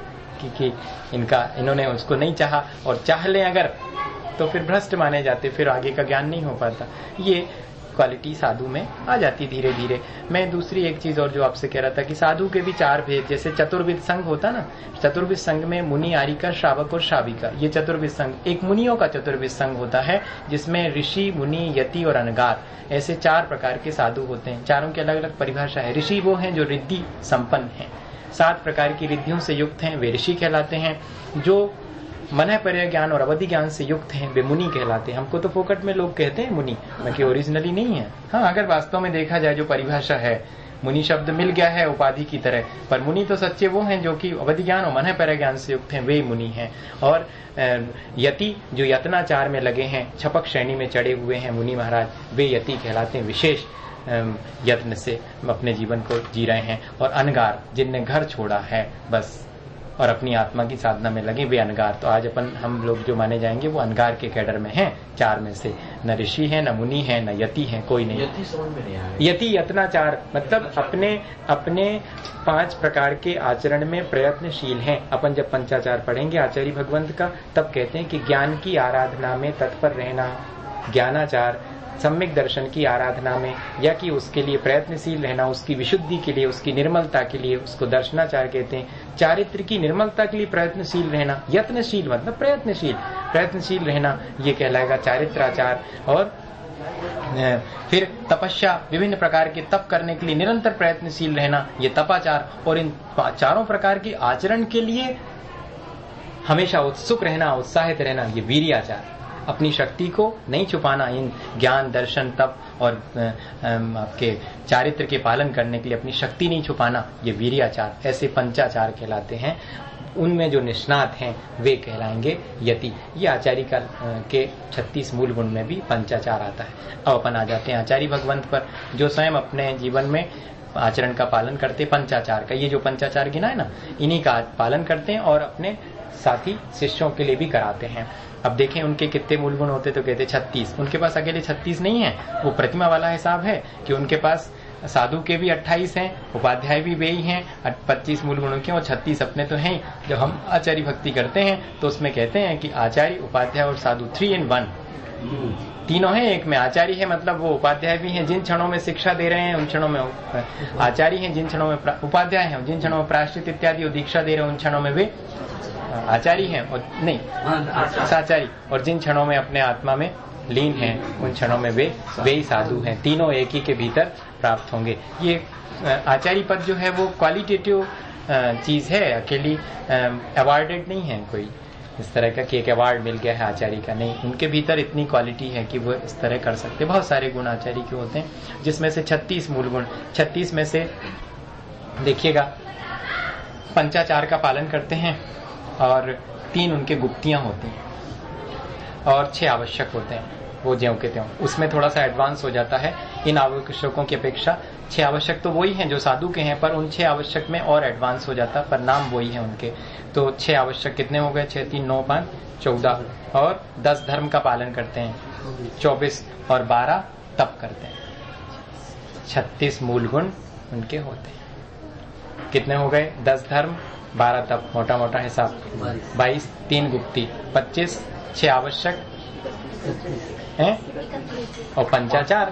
कि इन्होंने उसको नहीं चाहा, और चाह लें अगर तो फिर भ्रष्ट माने जाते, फिर आगे का ज्ञान नहीं हो पाता। ये क्वालिटी साधु में आ जाती धीरे धीरे। मैं दूसरी एक चीज और जो आपसे कह रहा था कि साधु के भी 4 भेद, जैसे चतुर्विध संघ होता ना, चतुर्विध संघ में मुनि, आरिका, श्रावक और श्राविका, ये चतुर्विध संघ। एक मुनियों का चतुर्विध संघ होता है जिसमें ऋषि, मुनि, यति और अनगार, ऐसे 4 प्रकार के साधु होते हैं। चारों की अलग अलग परिभाषा है। ऋषि वो हैं जो रिद्धि संपन्न है, 7 प्रकार की रिद्धियों से युक्त हैं, वे ऋषि कहलाते हैं। जो मन पर्य ज्ञान और अवधि ज्ञान से युक्त हैं, वे मुनि कहलाते हैं। हमको तो फोकट में लोग कहते हैं मुनि, बाकी ओरिजिनली नहीं है। हाँ, अगर वास्तव में देखा जाए जो परिभाषा है, मुनि शब्द मिल गया है उपाधि की तरह, पर मुनि तो सच्चे वो हैं जो कि अवधि ज्ञान और मन पर्य ज्ञान से युक्त हैं, वे मुनि हैं। और यति जो यत्नाचार में लगे हैं, छपक श्रेणी में चढ़े हुए हैं मुनि महाराज, वे यति कहलाते हैं, विशेष यत्न से अपने जीवन को जी रहे हैं। और अनगार जिनने घर छोड़ा है, बस और अपनी आत्मा की साधना में लगे वे अनगार। तो आज हम लोग जो माने जाएंगे वो अनगार के कैडर में हैं, 4 में से। न ऋषि है, न मुनि है, न यति है, कोई नहीं। यति समझ में नहीं आया। यति यत्नाचार मतलब अपने 5 प्रकार के आचरण में प्रयत्नशील हैं। अपन जब पंचाचार पढ़ेंगे आचार्य भगवंत का, तब कहते हैं कि ज्ञान की आराधना में तत्पर रहना ज्ञानाचार, सम्यक दर्शन की आराधना में या कि उसके लिए प्रयत्नशील रहना, उसकी विशुद्धि के लिए, उसकी निर्मलता के लिए, उसको दर्शनाचार कहते हैं। चारित्र की निर्मलता के लिए प्रयत्नशील रहना, यत्नशील मतलब प्रयत्नशील रहना, ये कहलाएगा चारित्राचार। और फिर तपस्या, विभिन्न प्रकार के तप करने के लिए निरंतर प्रयत्नशील रहना, ये तपाचार। और इन 4 प्रकार के आचरण के लिए हमेशा उत्सुक रहना, उत्साहित रहना, ये वीर्याचार। अपनी शक्ति को नहीं छुपाना, इन ज्ञान, दर्शन, तप और आपके चारित्र के पालन करने के लिए अपनी शक्ति नहीं छुपाना, ये वीर्याचार। ऐसे पंचाचार कहलाते हैं। उनमें जो निष्णात हैं वे कहलाएंगे यति। ये आचार्य के 36 मूल गुण में भी पंचाचार आता है। अब अपन आ जाते हैं आचार्य भगवंत पर, जो स्वयं अपने जीवन में आचरण का पालन करते, पंचाचार का। ये जो पंचाचार गिना है ना, इन्हीं का पालन करते हैं और अपने साथी शिष्यों के लिए भी कराते हैं। अब देखें उनके कितने मूल गुण होते, तो कहते 36। उनके पास अकेले 36 नहीं है, वो प्रतिमा वाला हिसाब है कि उनके पास साधु के भी 28 हैं, उपाध्याय भी वे ही हैं, 25 मूल गुणों के, और 36 अपने तो हैं। जब हम आचार्य भक्ति करते हैं तो उसमें कहते हैं कि आचार्य, उपाध्याय और साधु 3 in 1, तीनों हैं एक में। आचार्य है मतलब वो उपाध्याय भी हैं, जिन क्षणों में शिक्षा दे रहे हैं उन क्षणों में आचार्य हैं, जिन क्षणों में उपाध्याय हैं, जिन क्षणों में प्रायश्चित इत्यादि दीक्षा दे रहे हैं उन क्षणों में वे आचार्य हैं, और नहीं साचार्य, और जिन क्षणों में अपने आत्मा में लीन हैं उन क्षणों में वे ही साधु हैं। तीनों एक ही के भीतर प्राप्त होंगे। ये आचार्य पद जो है वो क्वालिटेटिव चीज है, अकेली अवार्डेड नहीं है कोई इस तरह का कि एक अवार्ड मिल गया है आचार्य का, नहीं। उनके भीतर इतनी क्वालिटी है कि वो इस तरह कर सकते। बहुत सारे गुण आचार्य के होते हैं, जिसमें से 36 मूल गुण। 36 में से देखिएगा पंचाचार का पालन करते हैं और 3 उनके गुप्तियां होती हैं और 6 आवश्यक होते हैं, वो ज्यों के त्यों। उसमें थोड़ा सा एडवांस हो जाता है इन आवश्यकों की अपेक्षा। 6 आवश्यक तो वही हैं जो साधु के हैं, पर उन 6 आवश्यक में और एडवांस हो जाता है, पर नाम वही है उनके। तो 6 आवश्यक कितने हो गए? 6, 3, 9, 5, 14। और 10 धर्म का पालन करते हैं, 24 और 12 तप करते हैं। 36 मूल गुण उनके होते हैं। कितने हो गए? 10 धर्म, 12 तप, मोटा मोटा हिसाब 22, 3 गुप्ती, 25, 6 आवश्यक हैं और पंचाचार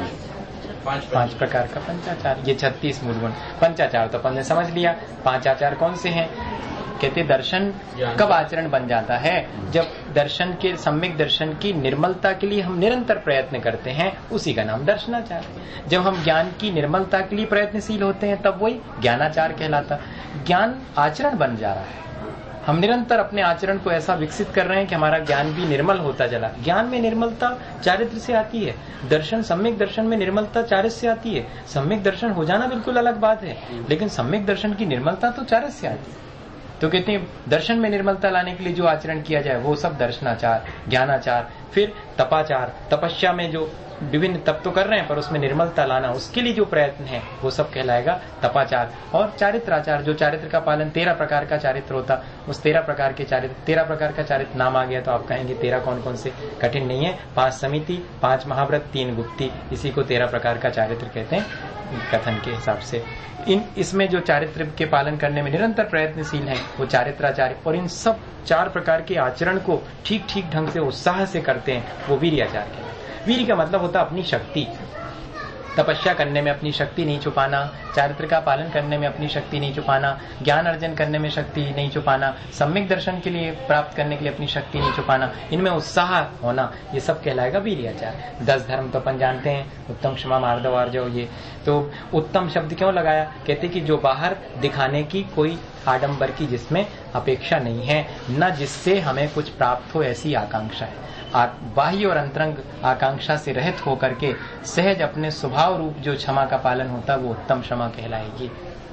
5 प्रकार का पंचाचार। ये 36 मूल गुण। पंचाचार तो अपन ने समझ लिया। 5 आचार कौन से हैं? कहते दर्शन कब आचरण बन जाता है? जब दर्शन के, सम्यक दर्शन की निर्मलता के लिए हम निरंतर प्रयत्न करते हैं, उसी का नाम दर्शनाचार। जब हम ज्ञान की निर्मलता के लिए प्रयत्नशील होते हैं तब वही ज्ञानाचार कहलाता। ज्ञान आचरण बन जा रहा है, हम निरंतर अपने आचरण को ऐसा विकसित कर रहे हैं कि हमारा ज्ञान भी निर्मल होता चला। ज्ञान में निर्मलता चारित्र से आती है, दर्शन, सम्यक दर्शन में निर्मलता चारित्र से आती है। सम्यक दर्शन हो जाना बिल्कुल अलग बात है, लेकिन सम्यक दर्शन की निर्मलता तो चारित्र से आती है। तो कहते हैं दर्शन में निर्मलता लाने के लिए जो आचरण किया जाए वो सब दर्शनाचार, ज्ञानाचार। फिर तपाचार, तपस्या में जो विभिन्न तप तो कर रहे हैं पर उसमें निर्मलता लाना, उसके लिए जो प्रयत्न है वो सब कहलाएगा तपाचार। और चारित्राचार, जो चारित्र का पालन, 13 प्रकार का चारित्र होता, उस 13 प्रकार के चारित्र, 13 प्रकार का चारित्र नाम आ गया तो आप कहेंगे 13 कौन कौन से? कठिन नहीं है। 5 समिति, 5 महाव्रत, 3 गुप्ती, इसी को 13 प्रकार का चारित्र कहते हैं कथन के हिसाब से। इसमें जो चारित्र के पालन करने में निरंतर प्रयत्नशील है वो चारित्राचार्य, और इन सब 4 प्रकार के आचरण को ठीक ठीक ढंग से उत्साह से करते हैं वो वीर्याचार कहते हैं। वीर्य का मतलब होता है अपनी शक्ति, तपस्या करने में अपनी शक्ति नहीं छुपाना, चारित्र का पालन करने में अपनी शक्ति नहीं छुपाना, ज्ञान अर्जन करने में शक्ति नहीं छुपाना, सम्यक दर्शन के लिए प्राप्त करने के लिए अपनी शक्ति नहीं छुपाना, इनमें उत्साह होना, ये सब कहलाएगा वीर्याचार। 10 धर्म तो अपन जानते हैं, उत्तम, क्षमा, मार्दव, आर्जव। ये तो उत्तम शब्द क्यों लगाया? कहते कि जो बाहर दिखाने की कोई आडंबर की जिसमें अपेक्षा नहीं है, न जिससे हमें कुछ प्राप्त हो ऐसी आकांक्षा है। बाह्य और अंतरंग आकांक्षा से रहित होकर के सहज अपने स्वभाव रूप जो क्षमा का पालन होता है वो उत्तम क्षमा कहलाएगी।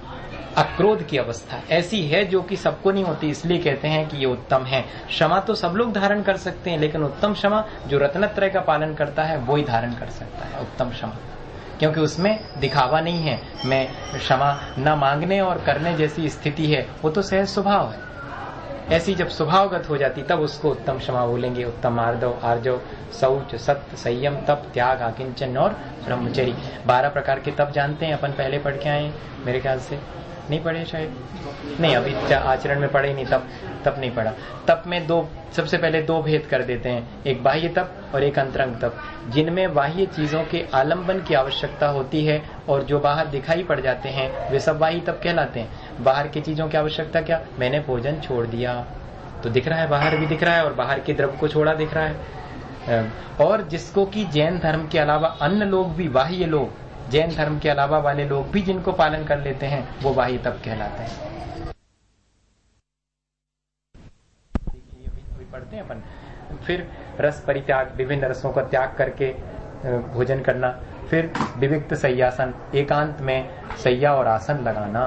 अक्रोध की अवस्था ऐसी है जो कि सबको नहीं होती, इसलिए कहते हैं कि ये उत्तम है। क्षमा तो सब लोग धारण कर सकते हैं, लेकिन उत्तम क्षमा जो रत्नत्रय का पालन करता है वो ही धारण कर सकता है उत्तम क्षमा। क्योंकि उसमें दिखावा नहीं है। मैं क्षमा न मांगने और करने जैसी स्थिति है, वो तो सहज स्वभाव है। ऐसी जब स्वभावगत हो जाती तब उसको उत्तम क्षमा बोलेंगे। उत्तम आर्जव, शौच, सत्य, संयम, तप, त्याग, आकिंचन और ब्रह्मचर्य। 12 प्रकार के तप जानते हैं अपन, पहले पढ़ के आए मेरे ख्याल से। नहीं पढ़े शायद, नहीं अभी आचरण में पढ़े नहीं, तप नहीं पढ़ा। तप में सबसे पहले 2 भेद कर देते हैं, एक बाह्य तप और एक अंतरंग तप, जिनमें बाह्य चीजों के आलंबन की आवश्यकता होती है और जो बाहर दिखाई पड़ जाते हैं वे सब बाह्य तप कहलाते हैं। बाहर की चीजों की आवश्यकता क्या, मैंने भोजन छोड़ दिया तो दिख रहा है, बाहर भी दिख रहा है और बाहर के द्रव्य को छोड़ा दिख रहा है। और जिसको कि जैन धर्म के अलावा अन्य लोग भी, बाह्य लोग, जैन धर्म के अलावा वाले लोग भी जिनको पालन कर लेते हैं वो बाह्य तप कहलाते हैं। पढ़ते हैं अपन। फिर रस परित्याग, विभिन्न रसों का त्याग करके भोजन करना। फिर विविक्त शय्यासन, एकांत में शैया और आसन लगाना।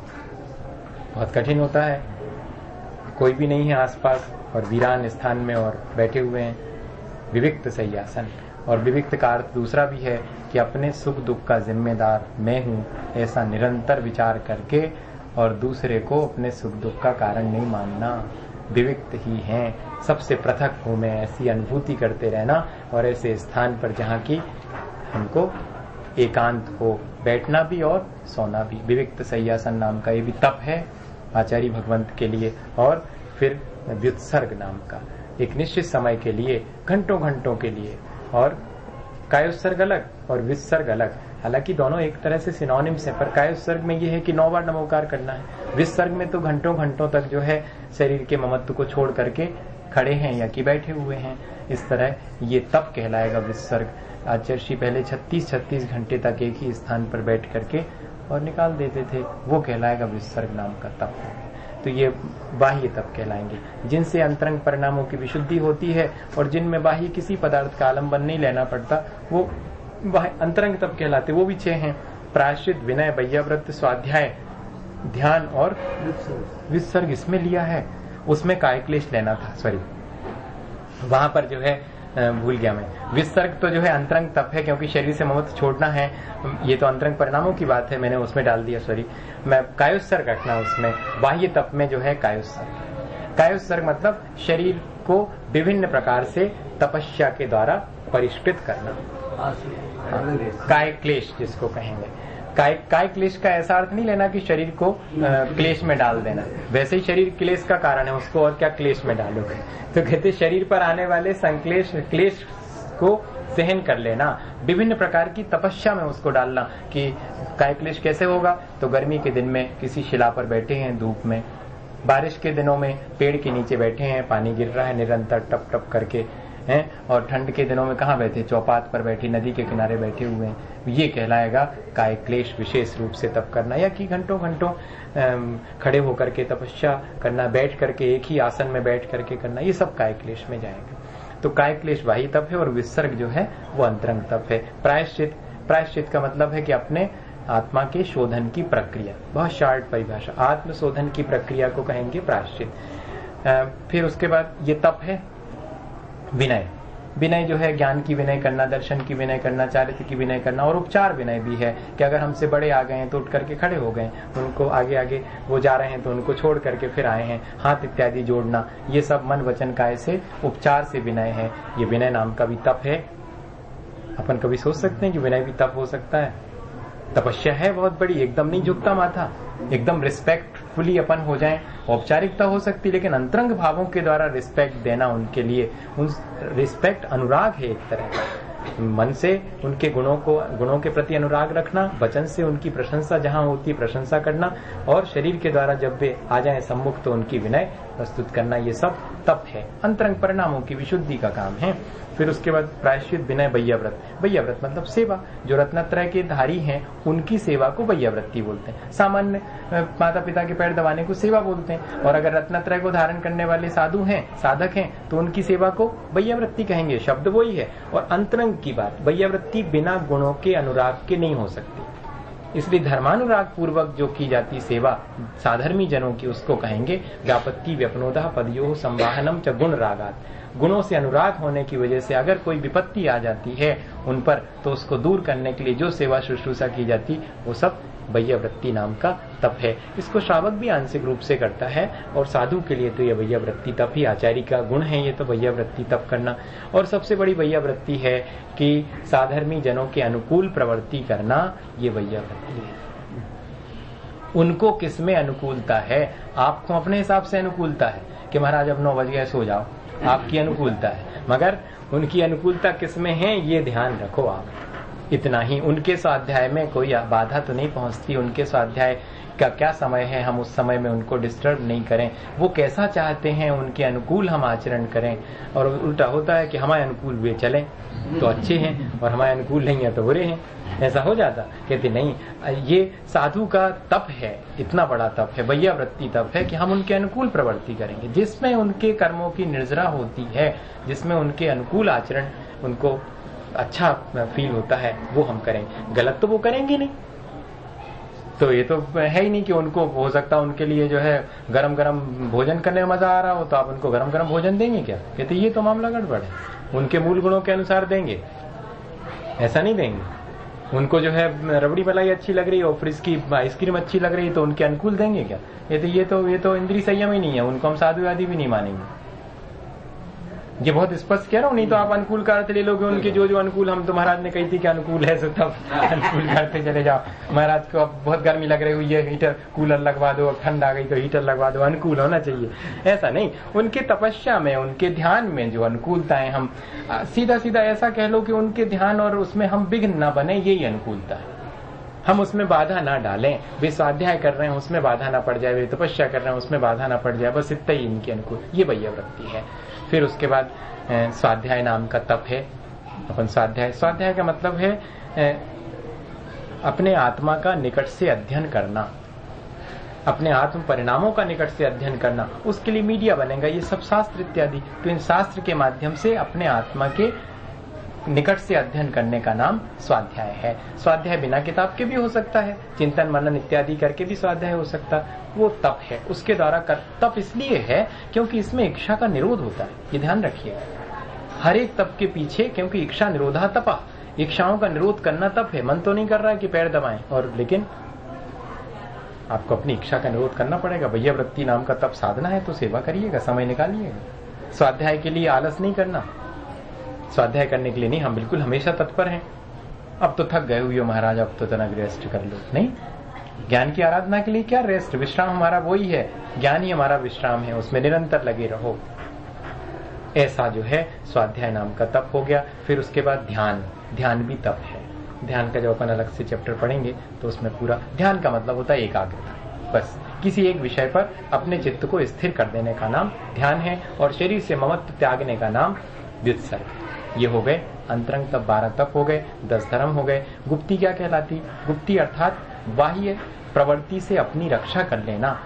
बहुत कठिन होता है, कोई भी नहीं है आसपास और वीरान स्थान में और बैठे हुए हैं। विविक्त शय्यासन। और विविक्त का अर्थ दूसरा भी है कि अपने सुख दुख का जिम्मेदार मैं हूं, ऐसा निरंतर विचार करके और दूसरे को अपने सुख दुख का कारण नहीं मानना। विविक्त ही हैं, सबसे पृथक हूं मैं, ऐसी अनुभूति करते रहना। और ऐसे स्थान पर जहाँ की हमको एकांत हो, बैठना भी और सोना भी। विविक्त शय्यासन नाम का ये भी तप है आचार्य भगवंत के लिए। और फिर व्युत्सर्ग नाम का एक निश्चित समय के लिए, घंटों घंटों के लिए। और कायोत्सर्ग अलग और विसर्ग अलग, हालांकि दोनों एक तरह से सिनोनिम्स है, पर कायोत्सर्ग में ये है कि 9 बार नमोकार करना है। विसर्ग में तो घंटों घंटों तक जो है शरीर के ममत्व को छोड़ करके खड़े हैं या कि बैठे हुए हैं। इस तरह ये तप कहलाएगा विसर्ग। आचार्य पहले 36 घंटे तक एक ही स्थान पर बैठ करके और निकाल देते थे, वो कहलाएगा विसर्ग नाम का तप। तो ये बाह्य तप कहलाएंगे, जिनसे अंतरंग परिणामों की विशुद्धि होती है और जिनमें बाह्य किसी पदार्थ का आलंबन नहीं लेना पड़ता, वो अंतरंग तप कहलाते। वो भी 6 हैं, प्रायश्चित, विनय, वैयाव्रत, स्वाध्याय, ध्यान और विसर्ग। इसमें लिया है, उसमें काय क्लेश लेना था, सॉरी वहां पर जो है भूल गया मैं। विसर्ग तो जो है अंतरंग तप है, क्योंकि शरीर से ममत्व छोड़ना है, ये तो अंतरंग परिणामों की बात है, मैंने उसमें डाल दिया, सॉरी। मैं कायोत्सर्ग रखना उसमें, बाह्य तप में जो है कायोत्सर्ग। कायोत्सर्ग मतलब शरीर को विभिन्न प्रकार से तपस्या के द्वारा परिष्कृत करना, काय क्लेश जिसको कहेंगे। काय क्लेश का ऐसा अर्थ नहीं लेना कि शरीर को क्लेश में डाल देना, वैसे ही शरीर क्लेश का कारण है, उसको और क्या क्लेश में डालोगे। तो कहते शरीर पर आने वाले संक्लेश क्लेश को सहन कर लेना, विभिन्न प्रकार की तपस्या में उसको डालना। कि काय क्लेश कैसे होगा, तो गर्मी के दिन में किसी शिला पर बैठे हैं धूप में, बारिश के दिनों में पेड़ के नीचे बैठे हैं, पानी गिर रहा है निरंतर टप टप करके हैं, और ठंड के दिनों में कहाँ बैठे, चौपात पर बैठे, नदी के किनारे बैठे हुए हैं। ये कहलाएगा काय क्लेश विशेष रूप से तप करना, या कि घंटों घंटों खड़े होकर के तपस्या करना, बैठ करके एक ही आसन में बैठ करके करना, ये सब काय क्लेश में जाएगा। तो काय क्लेश बाह्य तप है और विसर्ग जो है वो अंतरंग तप है। प्रायश्चित का मतलब है कि अपने आत्मा के शोधन की प्रक्रिया, बहुत शार्ट परिभाषा, आत्म शोधन की प्रक्रिया को कहेंगे प्रायश्चित। फिर उसके बाद ये तप है विनय जो है ज्ञान की विनय करना, दर्शन की विनय करना, चारित्र की विनय करना। और उपचार विनय भी है कि अगर हमसे बड़े आ गए हैं तो उठ करके खड़े हो गए, उनको आगे वो जा रहे हैं तो उनको छोड़ करके फिर आए हैं, हाथ इत्यादि जोड़ना, ये सब मन वचन काय से उपचार से विनय है। ये विनय नाम का भी तप है। अपन कभी सोच सकते हैं कि विनय भी तप हो सकता है? तपस्या है बहुत बड़ी, एकदम नहीं झुकता माथा, एकदम रिस्पेक्टफुली अपन हो जाएं। औपचारिकता हो सकती, लेकिन अंतरंग भावों के द्वारा रिस्पेक्ट देना उनके रिस्पेक्ट अनुराग है एक तरह का। मन से उनके गुणों के प्रति अनुराग रखना, वचन से उनकी प्रशंसा जहां होती प्रशंसा करना, और शरीर के द्वारा जब वे आ जाएं सम्मुख तो उनकी विनय प्रस्तुत करना, ये सब तप है, अंतरंग परिणामों की विशुद्धि का काम है। फिर उसके बाद प्रायश्चित, विनय, वैयाव्रत मतलब सेवा। जो रत्नत्रय के धारी हैं उनकी सेवा को वैयाव्रती बोलते हैं। सामान्य माता पिता के पैर दबाने को सेवा बोलते हैं, और अगर रत्नत्रय को धारण करने वाले साधु हैं, साधक हैं, तो उनकी सेवा को वैयाव्रती कहेंगे, शब्द वही है। और अंतरंग की बात, वैयाव्रती बिना गुणों के अनुराग के नहीं हो सकती, इसलिए धर्मानुराग पूर्वक जो की जाती सेवा साधर्मी जनों की, उसको कहेंगे व्यापत्ति व्यपनोदः पदयोः संवाहनम च गुण रागात्। गुणों से अनुराग होने की वजह से अगर कोई विपत्ति आ जाती है उन पर, तो उसको दूर करने के लिए जो सेवा शुश्रूषा की जाती वो सब वैयावृत्ति नाम का तप है। इसको श्रावक भी आंशिक रूप से करता है और साधु के लिए तो ये वैयावृत्ति तप ही आचार्य का गुण है, ये तो वैयावृत्ति तप करना। और सबसे बड़ी वैयावृत्ति है कि साधर्मी जनों के अनुकूल प्रवृत्ति करना, ये वैयावृत्ति है। उनको किसमें अनुकूलता है? आपको अपने हिसाब से अनुकूलता है कि महाराज अब 9 बज गए सो जाओ, आपकी अनुकूलता है, मगर उनकी अनुकूलता किसमें है ये ध्यान रखो आप। इतना ही, उनके स्वाध्याय में कोई बाधा तो नहीं पहुंचती, उनके स्वाध्याय का क्या समय है, हम उस समय में उनको डिस्टर्ब नहीं करें। वो कैसा चाहते हैं उनके अनुकूल हम आचरण करें, और उल्टा होता है कि हमारे अनुकूल वे चलें तो अच्छे हैं और हमारे अनुकूल नहीं है तो बुरे हैं, ऐसा हो जाता। कहते नहीं, ये साधु का तप है, इतना बड़ा तप है, वैयावृत्ति तप है कि हम उनके अनुकूल प्रवृत्ति करेंगे, जिसमें उनके कर्मों की निर्जरा होती है, जिसमें उनके अनुकूल आचरण उनको अच्छा फील होता है वो हम करेंगे। गलत तो वो करेंगे नहीं, तो ये तो है ही नहीं कि उनको हो सकता उनके लिए जो है गरम गरम भोजन करने में मजा आ रहा हो तो आप उनको गरम गरम भोजन देंगे क्या? कहते ये तो मामला गड़बड़ है। उनके मूल गुणों के अनुसार देंगे, ऐसा नहीं देंगे। उनको जो है रबड़ी मलाई अच्छी लग रही है और फ्रिज की आइसक्रीम अच्छी लग रही है तो उनके अनुकूल देंगे क्या? ये तो इंद्रिय संयम ही नहीं है, उनको हम साधुवादी भी नहीं मानेंगे। ये बहुत स्पष्ट कह रहा हूँ, नहीं तो आप अनुकूल का अर्थ ले लोगे उनके जो जो अनुकूल, हम तो महाराज ने कही थी कि अनुकूल है तो तब अनुकूल करते चले जाओ। महाराज को अब बहुत गर्मी लग रही हुई है, हीटर कूलर लगवा दो, ठंड आ गई तो हीटर लगवा दो, अनुकूल होना चाहिए, ऐसा नहीं। उनके तपस्या में, उनके ध्यान में जो अनुकूलताएं, हम सीधा सीधा ऐसा कह लो कि उनके ध्यान और उसमें हम विघ्न न बने, यही अनुकूलता है। हम उसमें बाधा ना डालें, वे स्वाध्याय कर रहे हैं उसमें बाधा ना पड़ जाए, वे तपस्या कर रहे हैं उसमें बाधा ना पड़ जाए, बस इतना ही इनके अनुकूल, ये वैयावृत्ति है। फिर उसके बाद स्वाध्याय नाम का तप है। अपन स्वाध्याय का मतलब है अपने आत्मा का निकट से अध्ययन करना, अपने आत्म परिणामों का निकट से अध्ययन करना। उसके लिए मीडिया बनेगा ये सब शास्त्र इत्यादि, तो इन शास्त्र के माध्यम से अपने आत्मा के निकट से अध्ययन करने का नाम स्वाध्याय है। स्वाध्याय बिना किताब के भी हो सकता है, चिंतन मनन इत्यादि करके भी स्वाध्याय हो सकता है, वो तप है। उसके द्वारा तप इसलिए है क्योंकि इसमें इच्छा का निरोध होता है, ये ध्यान रखिएगा। हर एक तप के पीछे, क्योंकि इच्छा निरोधा तपा, इच्छाओं का निरोध करना तप है। मन तो नहीं कर रहा है कि पैर दबाएं, और लेकिन आपको अपनी इच्छा का निरोध करना पड़ेगा। वैयावृत्ति नाम का तप साधना है तो सेवा करिएगा, समय निकालिएगा। स्वाध्याय के लिए आलस नहीं करना, स्वाध्याय करने के लिए नहीं, हम बिल्कुल हमेशा तत्पर हैं। अब तो थक गए हुए हो महाराज, अब तो तनक रेस्ट कर लो, नहीं। ज्ञान की आराधना के लिए क्या रेस्ट, विश्राम हमारा वही है, ज्ञान ही हमारा विश्राम है, उसमें निरंतर लगे रहो। ऐसा जो है स्वाध्याय नाम का तप हो गया। फिर उसके बाद ध्यान भी तप है। ध्यान का जब अपन अलग से चैप्टर पढ़ेंगे तो उसमें पूरा, ध्यान का मतलब होता है एकाग्रता, बस किसी एक विषय पर अपने चित्त को स्थिर कर देने का नाम ध्यान है, और शरीर से ममत्व त्यागने का नाम व्युत्सर्ग। ये हो गए अंतरंग तप, 12 तप हो गए, 10 धर्म हो गए। गुप्ती क्या कहलाती? गुप्ती अर्थात बाह्य प्रवृत्ति से अपनी रक्षा कर लेना,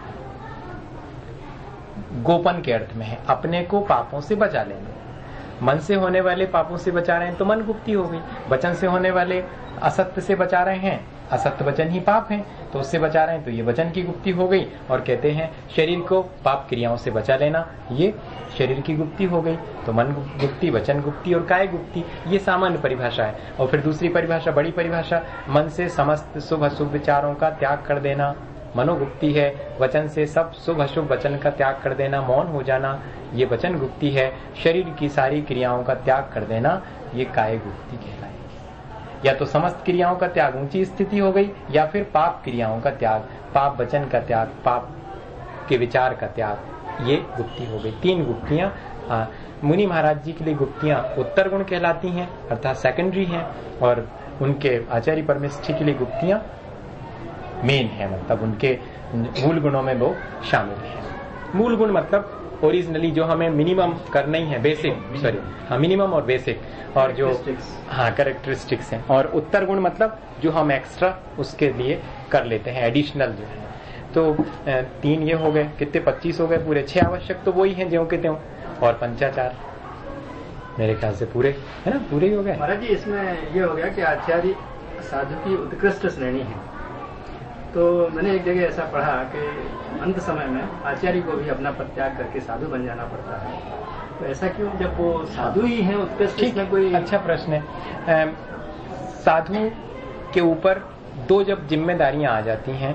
गोपन के अर्थ में है, अपने को पापों से बचा लेना। मन से होने वाले पापों से बचा रहे हैं तो मन गुप्ती हो गई। वचन से होने वाले असत्य से बचा रहे हैं, असत्य वचन ही पाप है, तो उससे बचा रहे हैं तो ये वचन की गुप्ती हो गई। और कहते हैं शरीर को पाप क्रियाओं से बचा लेना, ये शरीर की गुप्ती हो गई। तो मन गुप्ती, वचन गुप्ती और काय गुप्ती, ये सामान्य परिभाषा है। और फिर दूसरी परिभाषा, बड़ी परिभाषा, मन से समस्त शुभ अशुभ विचारों का त्याग कर देना, मनोगुप्ती है। वचन से सब शुभ अशुभ वचन का त्याग कर देना, मौन हो जाना, ये वचन गुप्ती है। शरीर की सारी क्रियाओं का त्याग कर देना, ये काय गुप्ती कहलाएगी। या तो समस्त क्रियाओं का त्याग, ऊंची स्थिति हो गई, या फिर पाप क्रियाओं का त्याग, पाप वचन का त्याग, पाप के विचार का त्याग, ये गुप्ती हो गई। 3 गुप्तियां मुनि महाराज जी के लिए गुप्तियां उत्तर गुण कहलाती हैं, अर्थात सेकेंडरी हैं, और उनके आचार्य परमेष्ठी के लिए गुप्तियां मेन है, मतलब उनके मूल गुणों में वो शामिल है। मूल गुण मतलब ओरिजिनली जो हमें मिनिमम करना ही है, बेसिक, सॉरी हाँ, मिनिमम और बेसिक, और जो हाँ कैरेक्टरिस्टिक्स हैं। और उत्तर गुण मतलब जो हम एक्स्ट्रा उसके लिए कर लेते हैं, एडिशनल जो है। तो 3 ये हो गए, कितने 25 हो गए पूरे। 6 आवश्यक तो वही हैं ज्यों के त्यों, और पंचाचार मेरे ख्याल से पूरे है ना, पूरे ही हो गए। महाराज जी इसमें ये हो गया कि आचार्य साधु की उत्कृष्ट श्रेणी है, तो मैंने एक जगह ऐसा पढ़ा कि अंत समय में आचार्य को भी अपना पद त्याग करके साधु बन जाना पड़ता है। तो ऐसा क्यों, जब वो साधु ही है उत्कृष्ट? इसमें कोई अच्छा प्रश्न है। साधु के ऊपर दो जब जिम्मेदारियां आ जाती हैं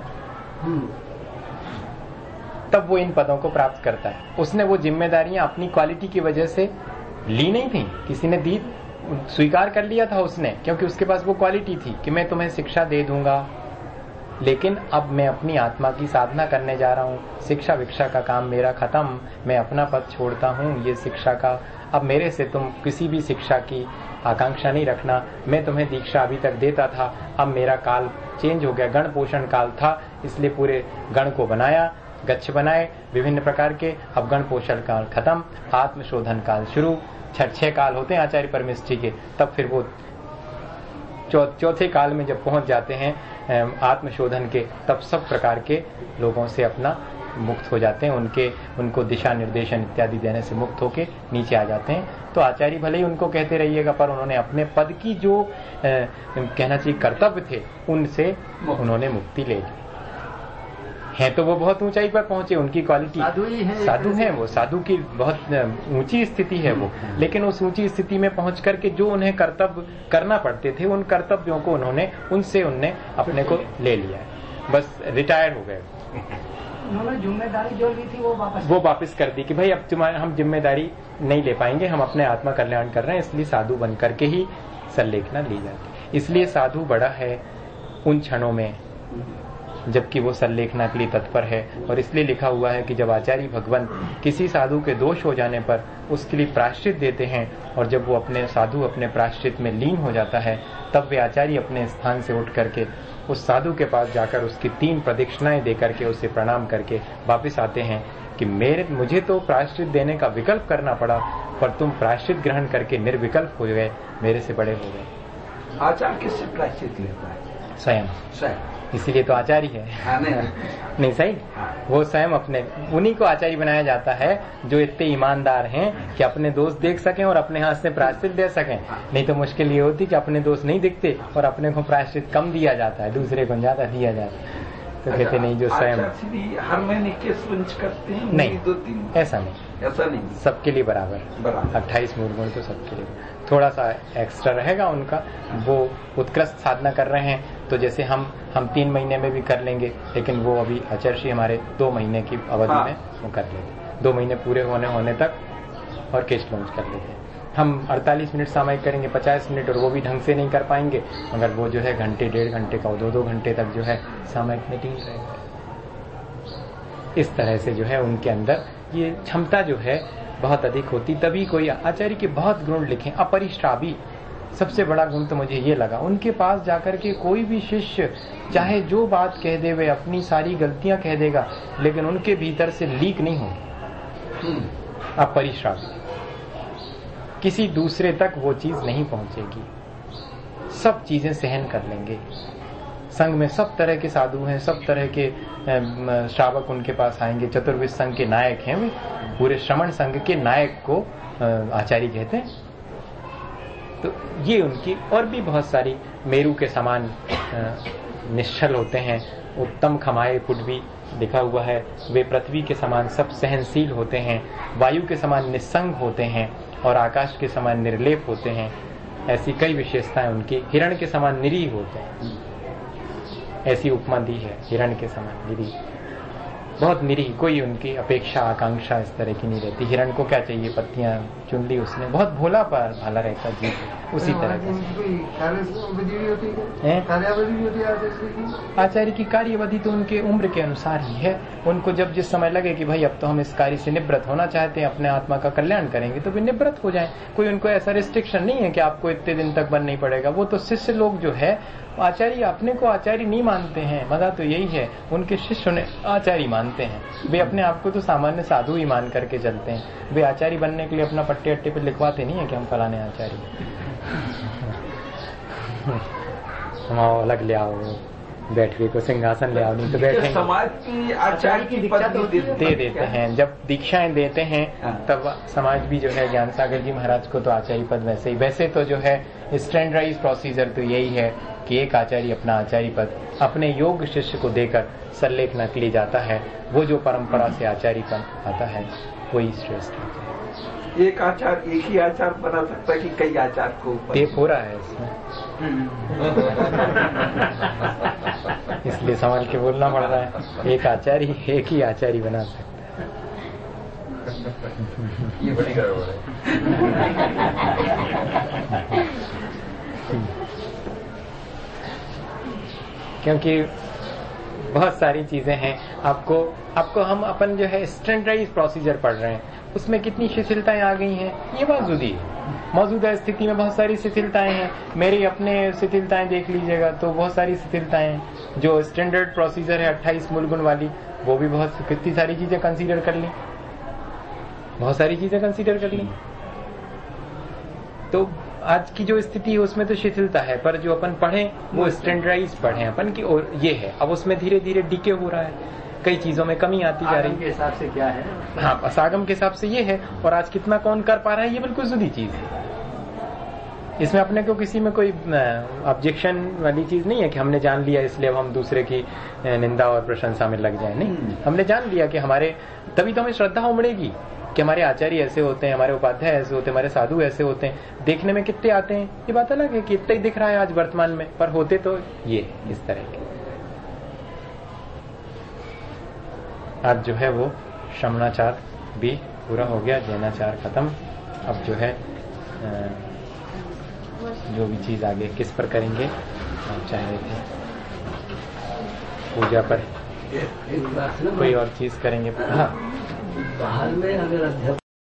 तब वो इन पदों को प्राप्त करता है। उसने वो जिम्मेदारियां अपनी क्वालिटी की वजह से ली नहीं थी, किसी ने दी, स्वीकार कर लिया था उसने, क्योंकि उसके पास वो क्वालिटी थी कि मैं तुम्हें शिक्षा दे दूंगा, लेकिन अब मैं अपनी आत्मा की साधना करने जा रहा हूँ, शिक्षा विक्षा का काम मेरा खत्म, मैं अपना पद छोड़ता हूँ ये शिक्षा का, अब मेरे से तुम किसी भी शिक्षा की आकांक्षा नहीं रखना, मैं तुम्हें दीक्षा अभी तक देता था, अब मेरा काल चेंज हो गया, गण पोषण काल था इसलिए पूरे गण को बनाया, गच्छ बनाए विभिन्न प्रकार के, अब गण पोषण काल खत्म, आत्मशोधन काल शुरू। 6 काल होते हैं आचार्य परमेष्ठी के, तब फिर वो चौथे काल में जब पहुंच जाते हैं आत्मशोधन के, तब सब प्रकार के लोगों से अपना मुक्त हो जाते हैं, उनको दिशा निर्देशन इत्यादि देने से मुक्त होके नीचे आ जाते हैं। तो आचार्य भले ही उनको कहते रहिएगा, पर उन्होंने अपने पद की जो कहना चाहिए कर्तव्य थे उनसे उन्होंने मुक्ति ले ली है। तो वो बहुत ऊंचाई पर पहुंचे, उनकी क्वालिटी साधु है, वो साधु की बहुत ऊंची स्थिति है वो, लेकिन उस ऊंची स्थिति में पहुंच करके जो उन्हें कर्तव्य करना पड़ते थे उन कर्तव्यों को उन्होंने अपने को ले लिया है, बस रिटायर हो गए। उन्होंने जिम्मेदारी जो ली थी वो वापस कर दी कि भाई अब तुम्हारे हम जिम्मेदारी नहीं ले पाएंगे, हम अपने आत्मा कल्याण कर रहे हैं, इसलिए साधु बन करके ही संलेखना ली जाती। इसलिए साधु बड़ा है उन क्षणों में जबकि वो संलेखना के लिए तत्पर है, और इसलिए लिखा हुआ है कि जब आचार्य भगवान किसी साधु के दोष हो जाने पर उसके लिए प्रायश्चित देते हैं, और जब वो अपने प्रायश्चित में लीन हो जाता है, तब वे आचार्य अपने स्थान से उठ करके उस साधु के पास जाकर उसकी 3 प्रदक्षिणाएं दे करके उसे प्रणाम करके वापिस आते हैं कि मुझे तो प्रायश्चित देने का विकल्प करना पड़ा, पर तुम प्रायश्चित ग्रहण करके निर्विकल्प हो गए, मेरे से बड़े हो गए। आचार्य किससे प्रायश्चित लेता है? स्वयं। इसीलिए तो आचार्य है। नहीं सही, वो स्वयं उन्हीं को आचार्य बनाया जाता है जो इतने ईमानदार हैं कि अपने दोस्त देख सकें और अपने हाथ से प्रायश्चित दे सकें। नहीं तो मुश्किल ये होती कि अपने दोस्त नहीं दिखते और अपने को प्रायश्चित कम दिया जाता है, दूसरे को ज्यादा दिया जाता है। तो कहते नहीं, जो स्वयं हर महीने केस लंच करते हैं? नहीं, 2-3 ऐसा नहीं, सबके लिए बराबर 28 मूल गुण तो सबके लिए। थोड़ा सा एक्स्ट्रा रहेगा उनका, वो उत्कृष्ट साधना कर रहे हैं, तो जैसे हम 3 महीने में भी कर लेंगे, लेकिन वो अभी आचार्य हमारे 2 महीने की अवधि में वो कर लेते, 2 महीने पूरे होने तक, और केस लॉन्च कर लेते हैं। हम 48 मिनट सामयिक करेंगे, 50 मिनट, और वो भी ढंग से नहीं कर पाएंगे, मगर वो जो है घंटे 1.5 घंटे का 2-2 घंटे तक जो है सामयिक मीटिंग रहेगा। इस तरह से जो है उनके अंदर ये क्षमता जो है बहुत अधिक होती, तभी कोई आचार्य के बहुत गुण लिखे। अपरिश्रावी सबसे बड़ा गुण तो मुझे ये लगा, उनके पास जाकर के कोई भी शिष्य चाहे जो बात कह दे, वे अपनी सारी गलतियां कह देगा, लेकिन उनके भीतर से लीक नहीं होगी। अपरिश्रावी, किसी दूसरे तक वो चीज नहीं पहुंचेगी, सब चीजें सहन कर लेंगे। संघ में सब तरह के साधु हैं, सब तरह के श्रावक उनके पास आएंगे। चतुर्विध संघ के नायक हैं वे, पूरे श्रमण संघ के नायक को आचार्य कहते हैं। तो ये उनकी और भी बहुत सारी, मेरू के समान निश्चल होते हैं, उत्तम खमाए पुटवी लिखा हुआ है, वे पृथ्वी के समान सब सहनशील होते हैं, वायु के समान निस्संग होते हैं, और आकाश के समान निर्लेप होते हैं। ऐसी कई विशेषताएं उनकी। हिरण के समान निरीह होते हैं, ऐसी उपमा दी है, हिरण के समान निरीह, बहुत निरीह, कोई उनकी अपेक्षा आकांक्षा इस तरह की नहीं रहती। हिरण को क्या चाहिए, पत्तियां चुन ली उसने, बहुत भोला पर भाला रहता जीव, उसी तरह का। आचार्य की कार्यविधि तो उनके उम्र के अनुसार ही है। उनको जब जिस समय लगे कि भाई अब तो हम इस कार्य से निवृत्त होना चाहते हैं, अपने आत्मा का कल्याण करेंगे, तो वे निवृत्त हो जाएं। कोई उनको ऐसा रिस्ट्रिक्शन नहीं है कि आपको इतने दिन तक बनना ही पड़ेगा। वो तो शिष्य लोग जो है, आचार्य अपने को आचार्य नहीं मानते हैं, मजा तो यही है, उनके शिष्य उन्हें आचार्य मानते हैं। वे अपने आप को तो सामान्य साधु ही मान करके चलते हैं। वे आचार्य बनने के लिए अपना पट्टे अट्टे पे लिखवाते नहीं है कि हम फलाने आचार्य। हम अलग ले आओ, बैठवे को सिंहासन ले आओ, नहीं तो बैठेंगे। समाज की आचार्य की दीक्षा तो दे देते हैं। जब दीक्षाएं देते हैं तब समाज भी जो है, ज्ञान सागर जी महाराज को तो आचार्य पद वैसे तो जो है स्टैंडर्डाइज प्रोसीजर तो यही है कि एक आचार्य अपना आचार्य पद अपने योग शिष्य को देकर सल्लेखना के लिए जाता है, वो जो परंपरा से आचार्यपन आता है वही श्रेष्ठ है। एक ही आचार बना सकता है कि कई आचार को टेप हो रहा है इसमें, इसलिए संभाल के बोलना पड़ रहा है। एक आचार्य एक ही आचार्य बना सकता है। ये बड़ी गड़बड़ है। क्योंकि बहुत सारी चीजें हैं, आपको हम अपन जो है स्टैंडर्डाइज प्रोसीजर पढ़ रहे हैं, उसमें कितनी शिथिलताएं आ गई हैं ये बात जुदी है। मौजूदा स्थिति में बहुत सारी शिथिलताएं हैं, मेरी अपने शिथिलताएं देख लीजिएगा तो बहुत सारी शिथिलताएं हैं। जो स्टैंडर्ड प्रोसीजर है 28 मूल गुण वाली, वो भी बहुत कितनी सारी चीजें कंसीडर कर ली, बहुत सारी चीजें कंसीडर कर ली। तो आज की जो स्थिति है उसमें तो शिथिलता है, पर जो अपन पढ़े वो स्टैंडर्डाइज पढ़े अपन की, और ये है। अब उसमें धीरे धीरे डीके हो रहा है, कई चीजों में कमी आती जा रही है। के हिसाब से क्या है, हाँ, सागम के हिसाब से ये है, और आज कितना कौन कर पा रहा है ये बिल्कुल जुदी चीज है। इसमें अपने को किसी में कोई ऑब्जेक्शन वाली चीज नहीं है कि हमने जान लिया इसलिए अब हम दूसरे की निंदा और प्रशंसा में लग जाए। नहीं, हमने जान लिया कि हमारे, तभी तो हमें श्रद्धा उमड़ेगी कि हमारे आचार्य ऐसे होते हैं, हमारे उपाध्याय ऐसे होते हैं, हमारे साधु ऐसे होते हैं। देखने में कितने आते हैं ये बात अलग है कि इतना ही दिख रहा है आज वर्तमान में, पर होते तो ये इस तरह के। आज जो है वो शमनाचार भी पूरा हो गया, जैनाचार खत्म। अब जो है जो भी चीज आगे किस पर करेंगे आप चाह रहे थे, पूजा पर कोई और चीज करेंगे। हाँ, बाहर में अगर अध्यापक